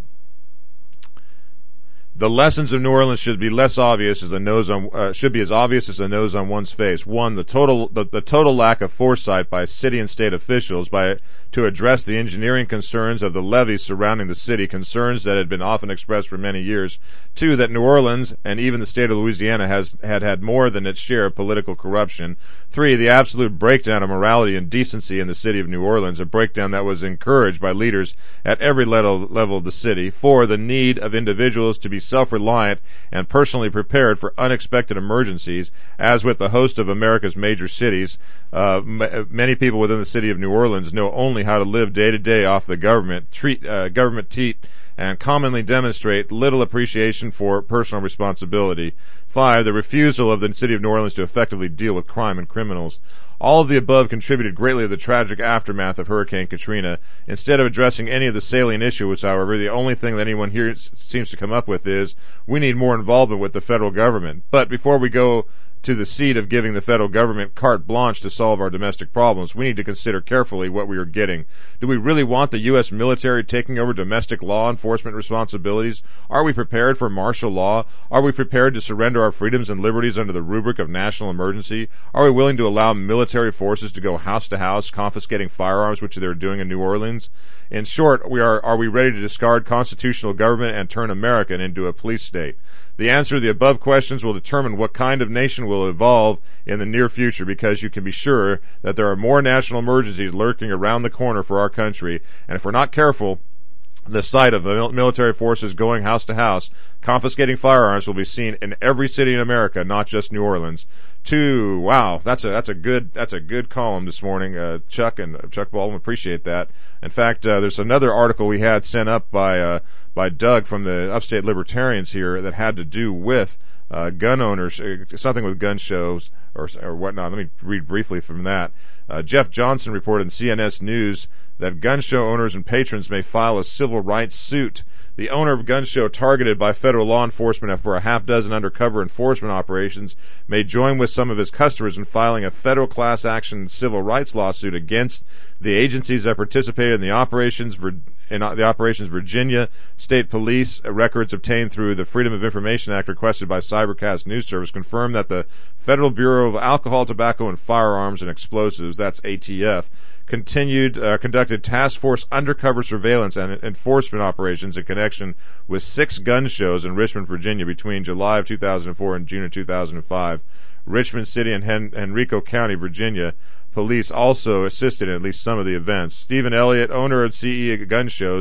The lessons of New Orleans should be less obvious as the nose on uh, should be as obvious as the nose on one's face. One, the total the, the total lack of foresight by city and state officials by to address the engineering concerns of the levees surrounding the city, concerns that had been often expressed for many years. Two, that New Orleans and even the state of Louisiana has had had more than its share of political corruption. Three, the absolute breakdown of morality and decency in the city of New Orleans, a breakdown that was encouraged by leaders at every level level of the city. Four, the need of individuals to be self-reliant and personally prepared for unexpected emergencies. As with the host of America's major cities, uh, m- many people within the city of New Orleans know only how to live day to day off the government, treat uh, government teat, and commonly demonstrate little appreciation for personal responsibility. Five, the refusal of the city of New Orleans to effectively deal with crime and criminals. All of the above contributed greatly to the tragic aftermath of Hurricane Katrina. Instead of addressing any of the salient issues, however, the only thing that anyone here seems to come up with is, we need more involvement with the federal government. But before we go to the seat of giving the federal government carte blanche to solve our domestic problems, we need to consider carefully what we are getting. Do we really want the U S military taking over domestic law enforcement responsibilities? Are we prepared for martial law? Are we prepared to surrender our freedoms and liberties under the rubric of national emergency? Are we willing to allow military forces to go house to house, confiscating firearms, which they're doing in New Orleans? In short, we are, are we ready to discard constitutional government and turn America into a police state? The answer to the above questions will determine what kind of nation will evolve in the near future, because you can be sure that there are more national emergencies lurking around the corner for our country, and if we're not careful, the sight of the military forces going house to house, confiscating firearms, will be seen in every city in America, not just New Orleans. Two, wow, that's a that's a good that's a good column this morning, uh, Chuck and uh, Chuck Baldwin. Appreciate that. In fact, uh, there's another article we had sent up by uh, by Doug from the Upstate Libertarians here that had to do with uh, gun owners, uh, something with gun shows or or whatnot. Let me read briefly from that. Uh, Jeff Johnson reported in C N S News that gun show owners and patrons may file a civil rights suit. The owner of a gun show targeted by federal law enforcement for a half dozen undercover enforcement operations may join with some of his customers in filing a federal class action civil rights lawsuit against the agencies that participated in the operations. In the operations, Virginia State Police records obtained through the Freedom of Information Act requested by Cybercast News Service confirmed that the Federal Bureau of Alcohol, Tobacco, and Firearms and Explosives, that's A T F, continued uh, conducted task force undercover surveillance and enforcement operations in connection with six gun shows in Richmond, Virginia, between July of two thousand four and June of two thousand five. Richmond City and Hen- Henrico County, Virginia, police also assisted in at least some of the events. Stephen Elliott, owner of C E Gun Shows,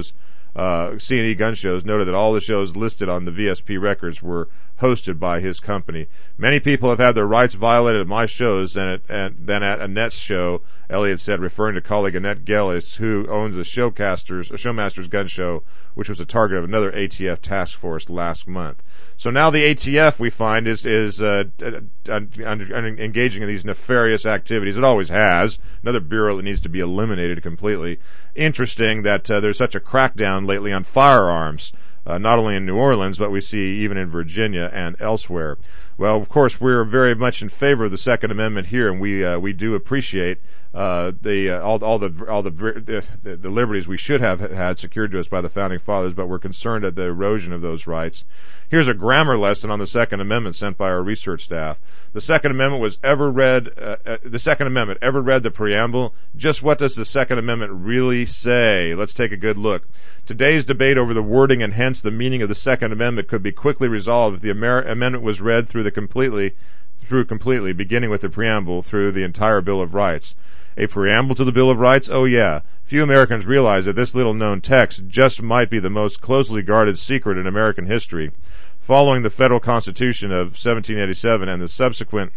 uh, C and E gun shows, noted that all the shows listed on the V S P records were hosted by his company. Many people have had their rights violated at my shows than at, and, than at Annette's show, Elliott said, referring to colleague Annette Gellis, who owns the Showcasters, a Showmasters gun show, which was a target of another A T F task force last month. So now the A T F, we find, is is uh, uh, uh, engaging in these nefarious activities. It always has. Another bureau that needs to be eliminated completely. Interesting that uh, there's such a crackdown lately on firearms. Uh, not only in New Orleans, but we see even in Virginia and elsewhere. Well, of course, we're very much in favor of the Second Amendment here, and we uh, we do appreciate uh, the uh, all all the all the, the the liberties we should have had secured to us by the founding fathers, but we're concerned at the erosion of those rights. Here's a grammar lesson on the Second Amendment sent by our research staff. The Second Amendment was ever read. Uh, uh, the Second Amendment ever read the preamble? Just what does the Second Amendment really say? Let's take a good look. Today's debate over the wording and hence the meaning of the Second Amendment could be quickly resolved if the Amer- amendment was read through the completely, through completely, beginning with the preamble through the entire Bill of Rights. A preamble to the Bill of Rights? Oh yeah. Few Americans realize that this little-known text just might be the most closely guarded secret in American history. Following the federal Constitution of seventeen eighty-seven and the subsequent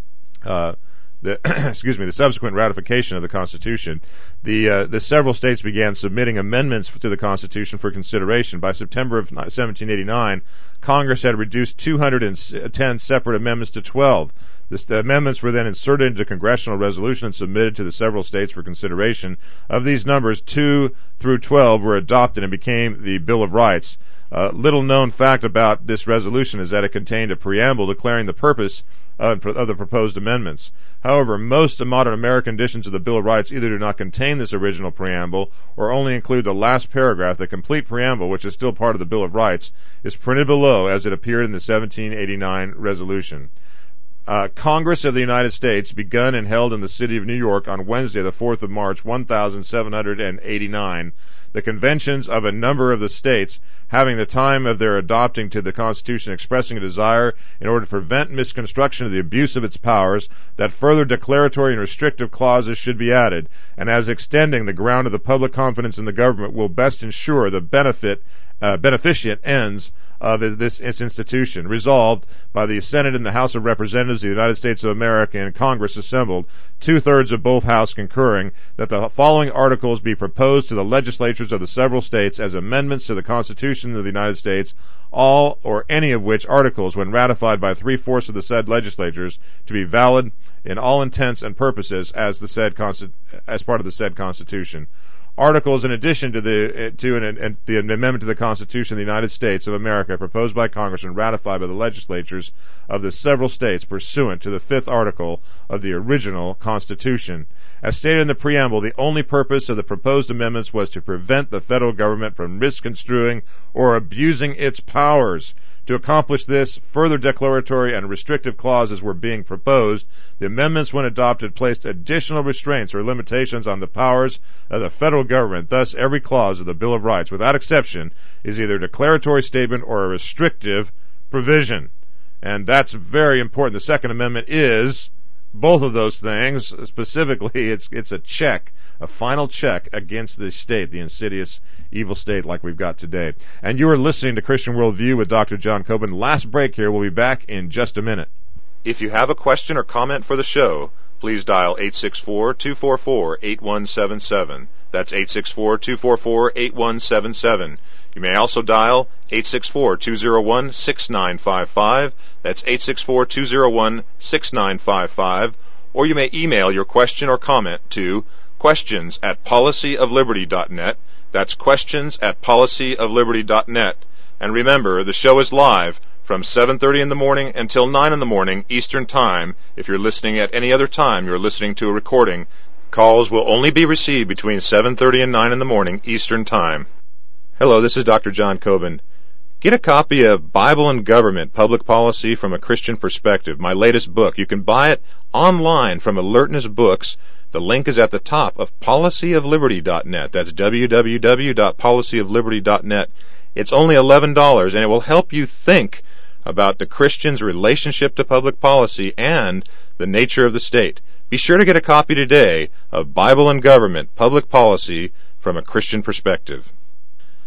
uh, the excuse me, the subsequent ratification of the Constitution, the uh, the several states began submitting amendments to the Constitution for consideration. By September of seventeen eighty-nine, Congress had reduced two hundred ten separate amendments to twelve. This, the amendments were then inserted into congressional resolution and submitted to the several states for consideration. Of these numbers, two through twelve were adopted and became the Bill of Rights. Uh, little known fact about this resolution is that it contained a preamble declaring the purpose of, of the proposed amendments. However, most modern American editions of the Bill of Rights either do not contain this original preamble or only include the last paragraph. The complete preamble, which is still part of the Bill of Rights, is printed below as it appeared in the seventeen eighty-nine resolution. Uh, Congress of the United States, begun and held in the city of New York on Wednesday, the fourth of March, seventeen eighty-nine, the conventions of a number of the states, having the time of their adopting to the Constitution, expressing a desire, in order to prevent misconstruction of the abuse of its powers, that further declaratory and restrictive clauses should be added, and as extending the ground of the public confidence in the government will best ensure the benefit, uh, beneficent ends of this, this institution. Resolved by the Senate and the House of Representatives of the United States of America and Congress assembled, two-thirds of both houses concurring, that the following articles be proposed to the legislatures of the several states as amendments to the Constitution of the United States, all or any of which articles, when ratified by three-fourths of the said legislatures, to be valid in all intents and purposes as the said consti- as part of the said Constitution. Articles in addition to the to an, an, the amendment to the Constitution of the United States of America proposed by Congress and ratified by the legislatures of the several states pursuant to the fifth article of the original Constitution. As stated in the preamble, the only purpose of the proposed amendments was to prevent the federal government from misconstruing or abusing its powers. To accomplish this, further declaratory and restrictive clauses were being proposed. The amendments, when adopted, placed additional restraints or limitations on the powers of the federal government. Thus, every clause of the Bill of Rights, without exception, is either a declaratory statement or a restrictive provision. And that's very important. The Second Amendment is both of those things. Specifically, it's it's a check, a final check against the state, the insidious, evil state like we've got today. And you are listening to Christian Worldview with Doctor John Coben. Last break here. We'll be back in just a minute. If you have a question or comment for the show, please dial eight six four, two four four, eight one seven seven. That's eight six four, two four four, eight one seven seven. You may also dial eight six four, two zero one, six nine five five. That's eight six four, two zero one, six nine five five. Or you may email your question or comment to questions at policy of liberty dot net. That's questions at policy of liberty dot net. And remember, the show is live from seven thirty in the morning until nine in the morning Eastern Time. If you're listening at any other time, you're listening to a recording. Calls will only be received between seven thirty and nine in the morning Eastern Time. Hello, this is Doctor John Coben. Get a copy of Bible and Government, Public Policy from a Christian Perspective, my latest book. You can buy it online from Alertness Books. The link is at the top of policy of liberty dot net. That's w w w dot policy of liberty dot net. It's only eleven dollars, and it will help you think about the Christian's relationship to public policy and the nature of the state. Be sure to get a copy today of Bible and Government, Public Policy from a Christian Perspective.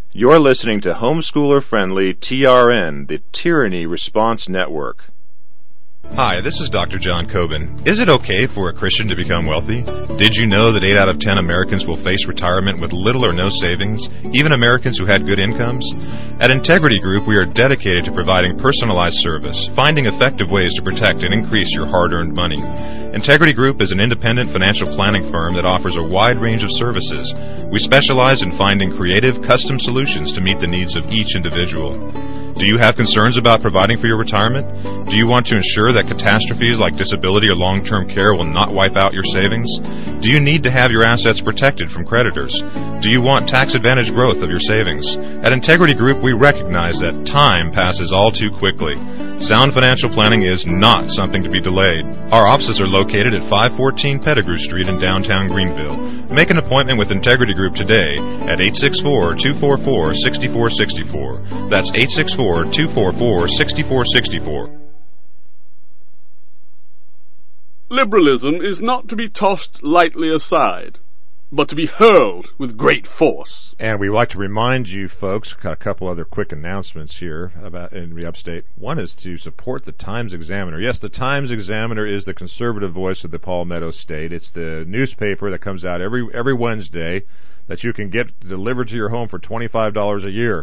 You're listening to homeschooler-friendly T R N, the Tyranny Response Network. Hi, this is Doctor John Coben. Is it okay for a Christian to become wealthy? Did you know that eight out of ten Americans will face retirement with little or no savings, even Americans who had good incomes? At Integrity Group, we are dedicated to providing personalized service, finding effective ways to protect and increase your hard-earned money. Integrity Group is an independent financial planning firm that offers a wide range of services. We specialize in finding creative, custom solutions to meet the needs of each individual. Do you have concerns about providing for your retirement? Do you want to ensure that catastrophes like disability or long-term care will not wipe out your savings? Do you need to have your assets protected from creditors? Do you want tax-advantaged growth of your savings? At Integrity Group, we recognize that time passes all too quickly. Sound financial planning is not something to be delayed. Our offices are located at five fourteen Pettigrew Street in downtown Greenville. Make an appointment with Integrity Group today at eight six four, two four four, six four six four. That's eight six four, two four four, six four six four. Liberalism is not to be tossed lightly aside, but to be hurled with great force. And we would like to remind you folks, got a couple other quick announcements here about in the upstate. One is to support the Times-Examiner. Yes, the Times-Examiner is the conservative voice of the Palmetto State. It's the newspaper that comes out every every Wednesday that you can get delivered to your home for twenty-five dollars a year.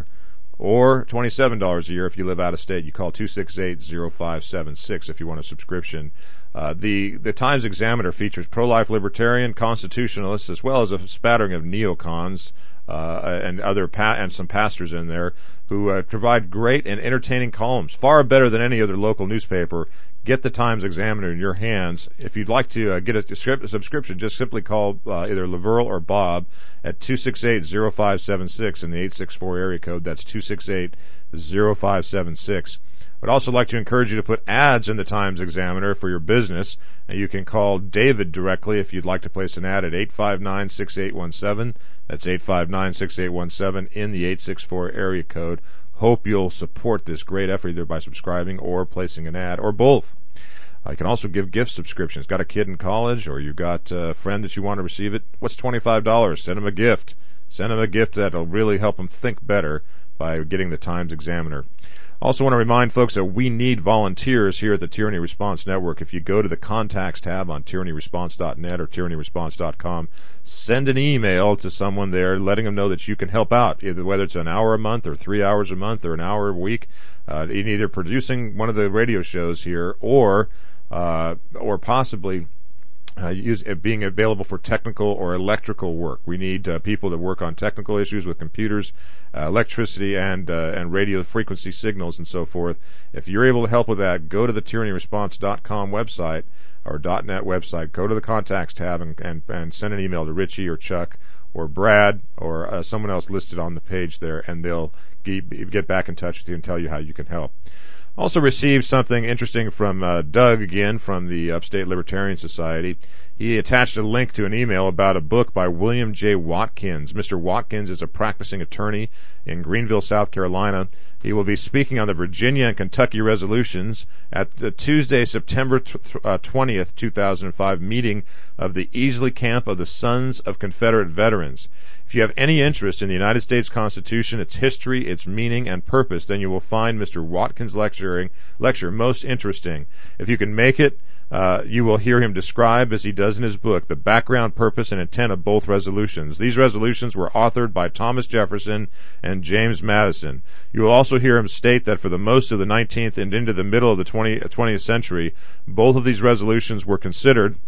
Or twenty-seven dollars a year if you live out of state. You call two six eight, zero five seven six if you want a subscription. Uh, the, the Times-Examiner features pro-life libertarian, constitutionalists, as well as a spattering of neocons uh, and other pa- and some pastors in there who uh, provide great and entertaining columns, far better than any other local newspaper. Get the Times-Examiner in your hands. If you'd like to uh, get a, a subscription, just simply call uh, either Laverle or Bob at two six eight, zero five seven six in the eight six four area code. That's two six eight, zero five seven six. I'd also like to encourage you to put ads in the Times-Examiner for your business, and you can call David directly if you'd like to place an ad at eight five nine, six eight one seven. That's eight five nine, six eight one seven in the eight six four area code. Hope you'll support this great effort either by subscribing or placing an ad, or both. Uh, you can also give gift subscriptions. Got a kid in college, or you've got a friend that you want to receive it? What's twenty-five dollars? Send them a gift. Send them a gift that'll really help them think better by getting the Times-Examiner. Also want to remind folks that we need volunteers here at the Tyranny Response Network. If you go to the Contacts tab on tyranny response dot net or tyranny response dot com, send an email to someone there letting them know that you can help out, either whether it's an hour a month or three hours a month or an hour a week, uh, in either producing one of the radio shows here or uh, or possibly Uh, use, uh, being available for technical or electrical work. We need uh, people that work on technical issues with computers, uh, electricity, and uh, and radio frequency signals and so forth. If you're able to help with that, go to the tyranny response dot com website or .net website. Go to the Contacts tab and, and, and send an email to Richie or Chuck or Brad or uh, someone else listed on the page there, and they'll get, get back in touch with you and tell you how you can help. Also received something interesting from uh, Doug again from the Upstate Libertarian Society. He attached a link to an email about a book by William J. Watkins. Mister Watkins is a practicing attorney in Greenville, South Carolina. He will be speaking on the Virginia and Kentucky resolutions at the Tuesday, September twentieth, two thousand five meeting of the Easley Camp of the Sons of Confederate Veterans. If you have any interest in the United States Constitution, its history, its meaning, and purpose, then you will find Mister Watkins' lecturing, lecture most interesting. If you can make it, uh, you will hear him describe, as he does in his book, the background, purpose, and intent of both resolutions. These resolutions were authored by Thomas Jefferson and James Madison. You will also hear him state that for the most of the nineteenth and into the middle of the twentieth century, both of these resolutions were considered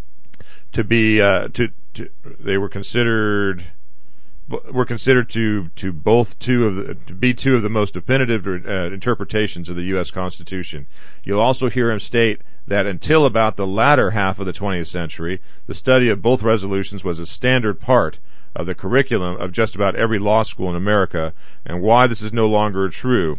to be, uh, to, to, they were considered... were considered to to both two of the, to be two of the most definitive uh, interpretations of the U S Constitution. You'll also hear him state that until about the latter half of the twentieth century, the study of both resolutions was a standard part of the curriculum of just about every law school in America, and why this is no longer true.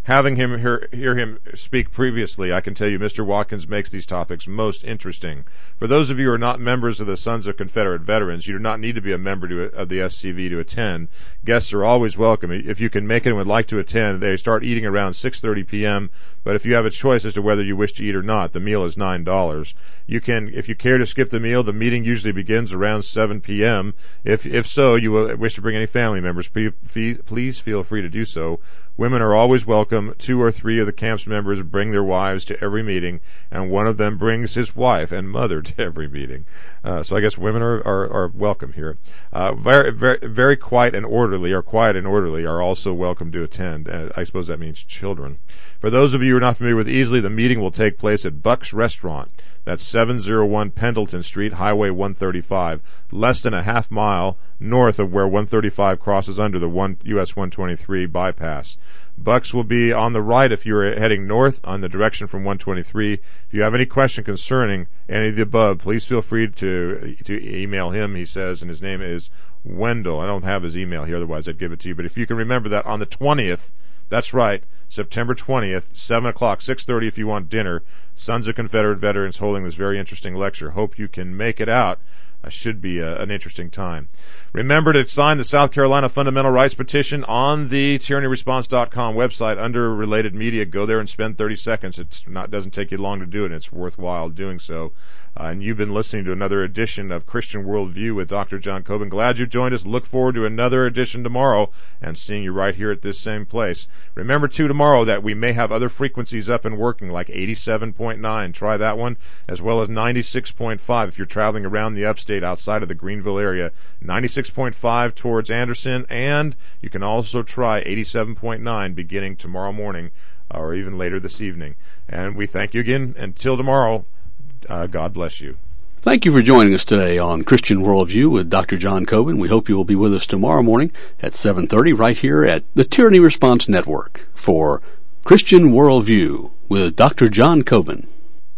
having him hear, hear him speak previously, I can tell you Mister Watkins makes these topics most interesting. For those of you who are not members of the Sons of Confederate Veterans, you do not need to be a member to, of the S C V to attend. Guests are always welcome. If you can make it and would like to attend, they start eating around six thirty p.m., but if you have a choice as to whether you wish to eat or not, the meal is nine dollars. You can, if you care to skip the meal, the meeting usually begins around seven p.m. If if so, you will wish to bring any family members, please feel free to do so. Women are always welcome. Two or three of the camp's members bring their wives to every meeting, and one of them brings his wife and mother to every meeting. Uh, so I guess women are, are, are welcome here. Uh, very, very, very quiet and orderly, or quiet and orderly, are also welcome to attend. Uh, I suppose that means children. For those of you who are not familiar with Easley, the meeting will take place at Buck's Restaurant. That's seven oh one Pendleton Street, Highway one thirty-five, less than a half mile north of where one thirty-five crosses under the one U S one twenty-three bypass. Bucks will be on the right if you're heading north on the direction from one twenty-three. If you have any question concerning any of the above, please feel free to to email him, he says, and his name is Wendell. I don't have his email here, otherwise I'd give it to you. But if you can remember that on the twentieth, that's right, September twentieth, seven o'clock, six thirty if you want dinner, Sons of Confederate Veterans holding this very interesting lecture. Hope you can make it out. Uh, should be a, an interesting time. Remember to sign the South Carolina Fundamental Rights Petition on the tyranny response dot com website under Related Media. Go there and spend thirty seconds. It doesn't take you long to do it, and it's worthwhile doing so. Uh, and you've been listening to another edition of Christian Worldview with Doctor John Coben. Glad you joined us. Look forward to another edition tomorrow and seeing you right here at this same place. Remember, too, tomorrow that we may have other frequencies up and working, like eighty-seven point nine. Try that one, as well as ninety-six point five if you're traveling around the upstate outside of the Greenville area. ninety-six point five towards Anderson, and you can also try eighty-seven point nine beginning tomorrow morning or even later this evening. And we thank you again. Until tomorrow, uh, God bless you. Thank you for joining us today on Christian Worldview with Doctor John Coben. We hope you will be with us tomorrow morning at seven thirty right here at the Tyranny Response Network for Christian Worldview with Doctor John Coben.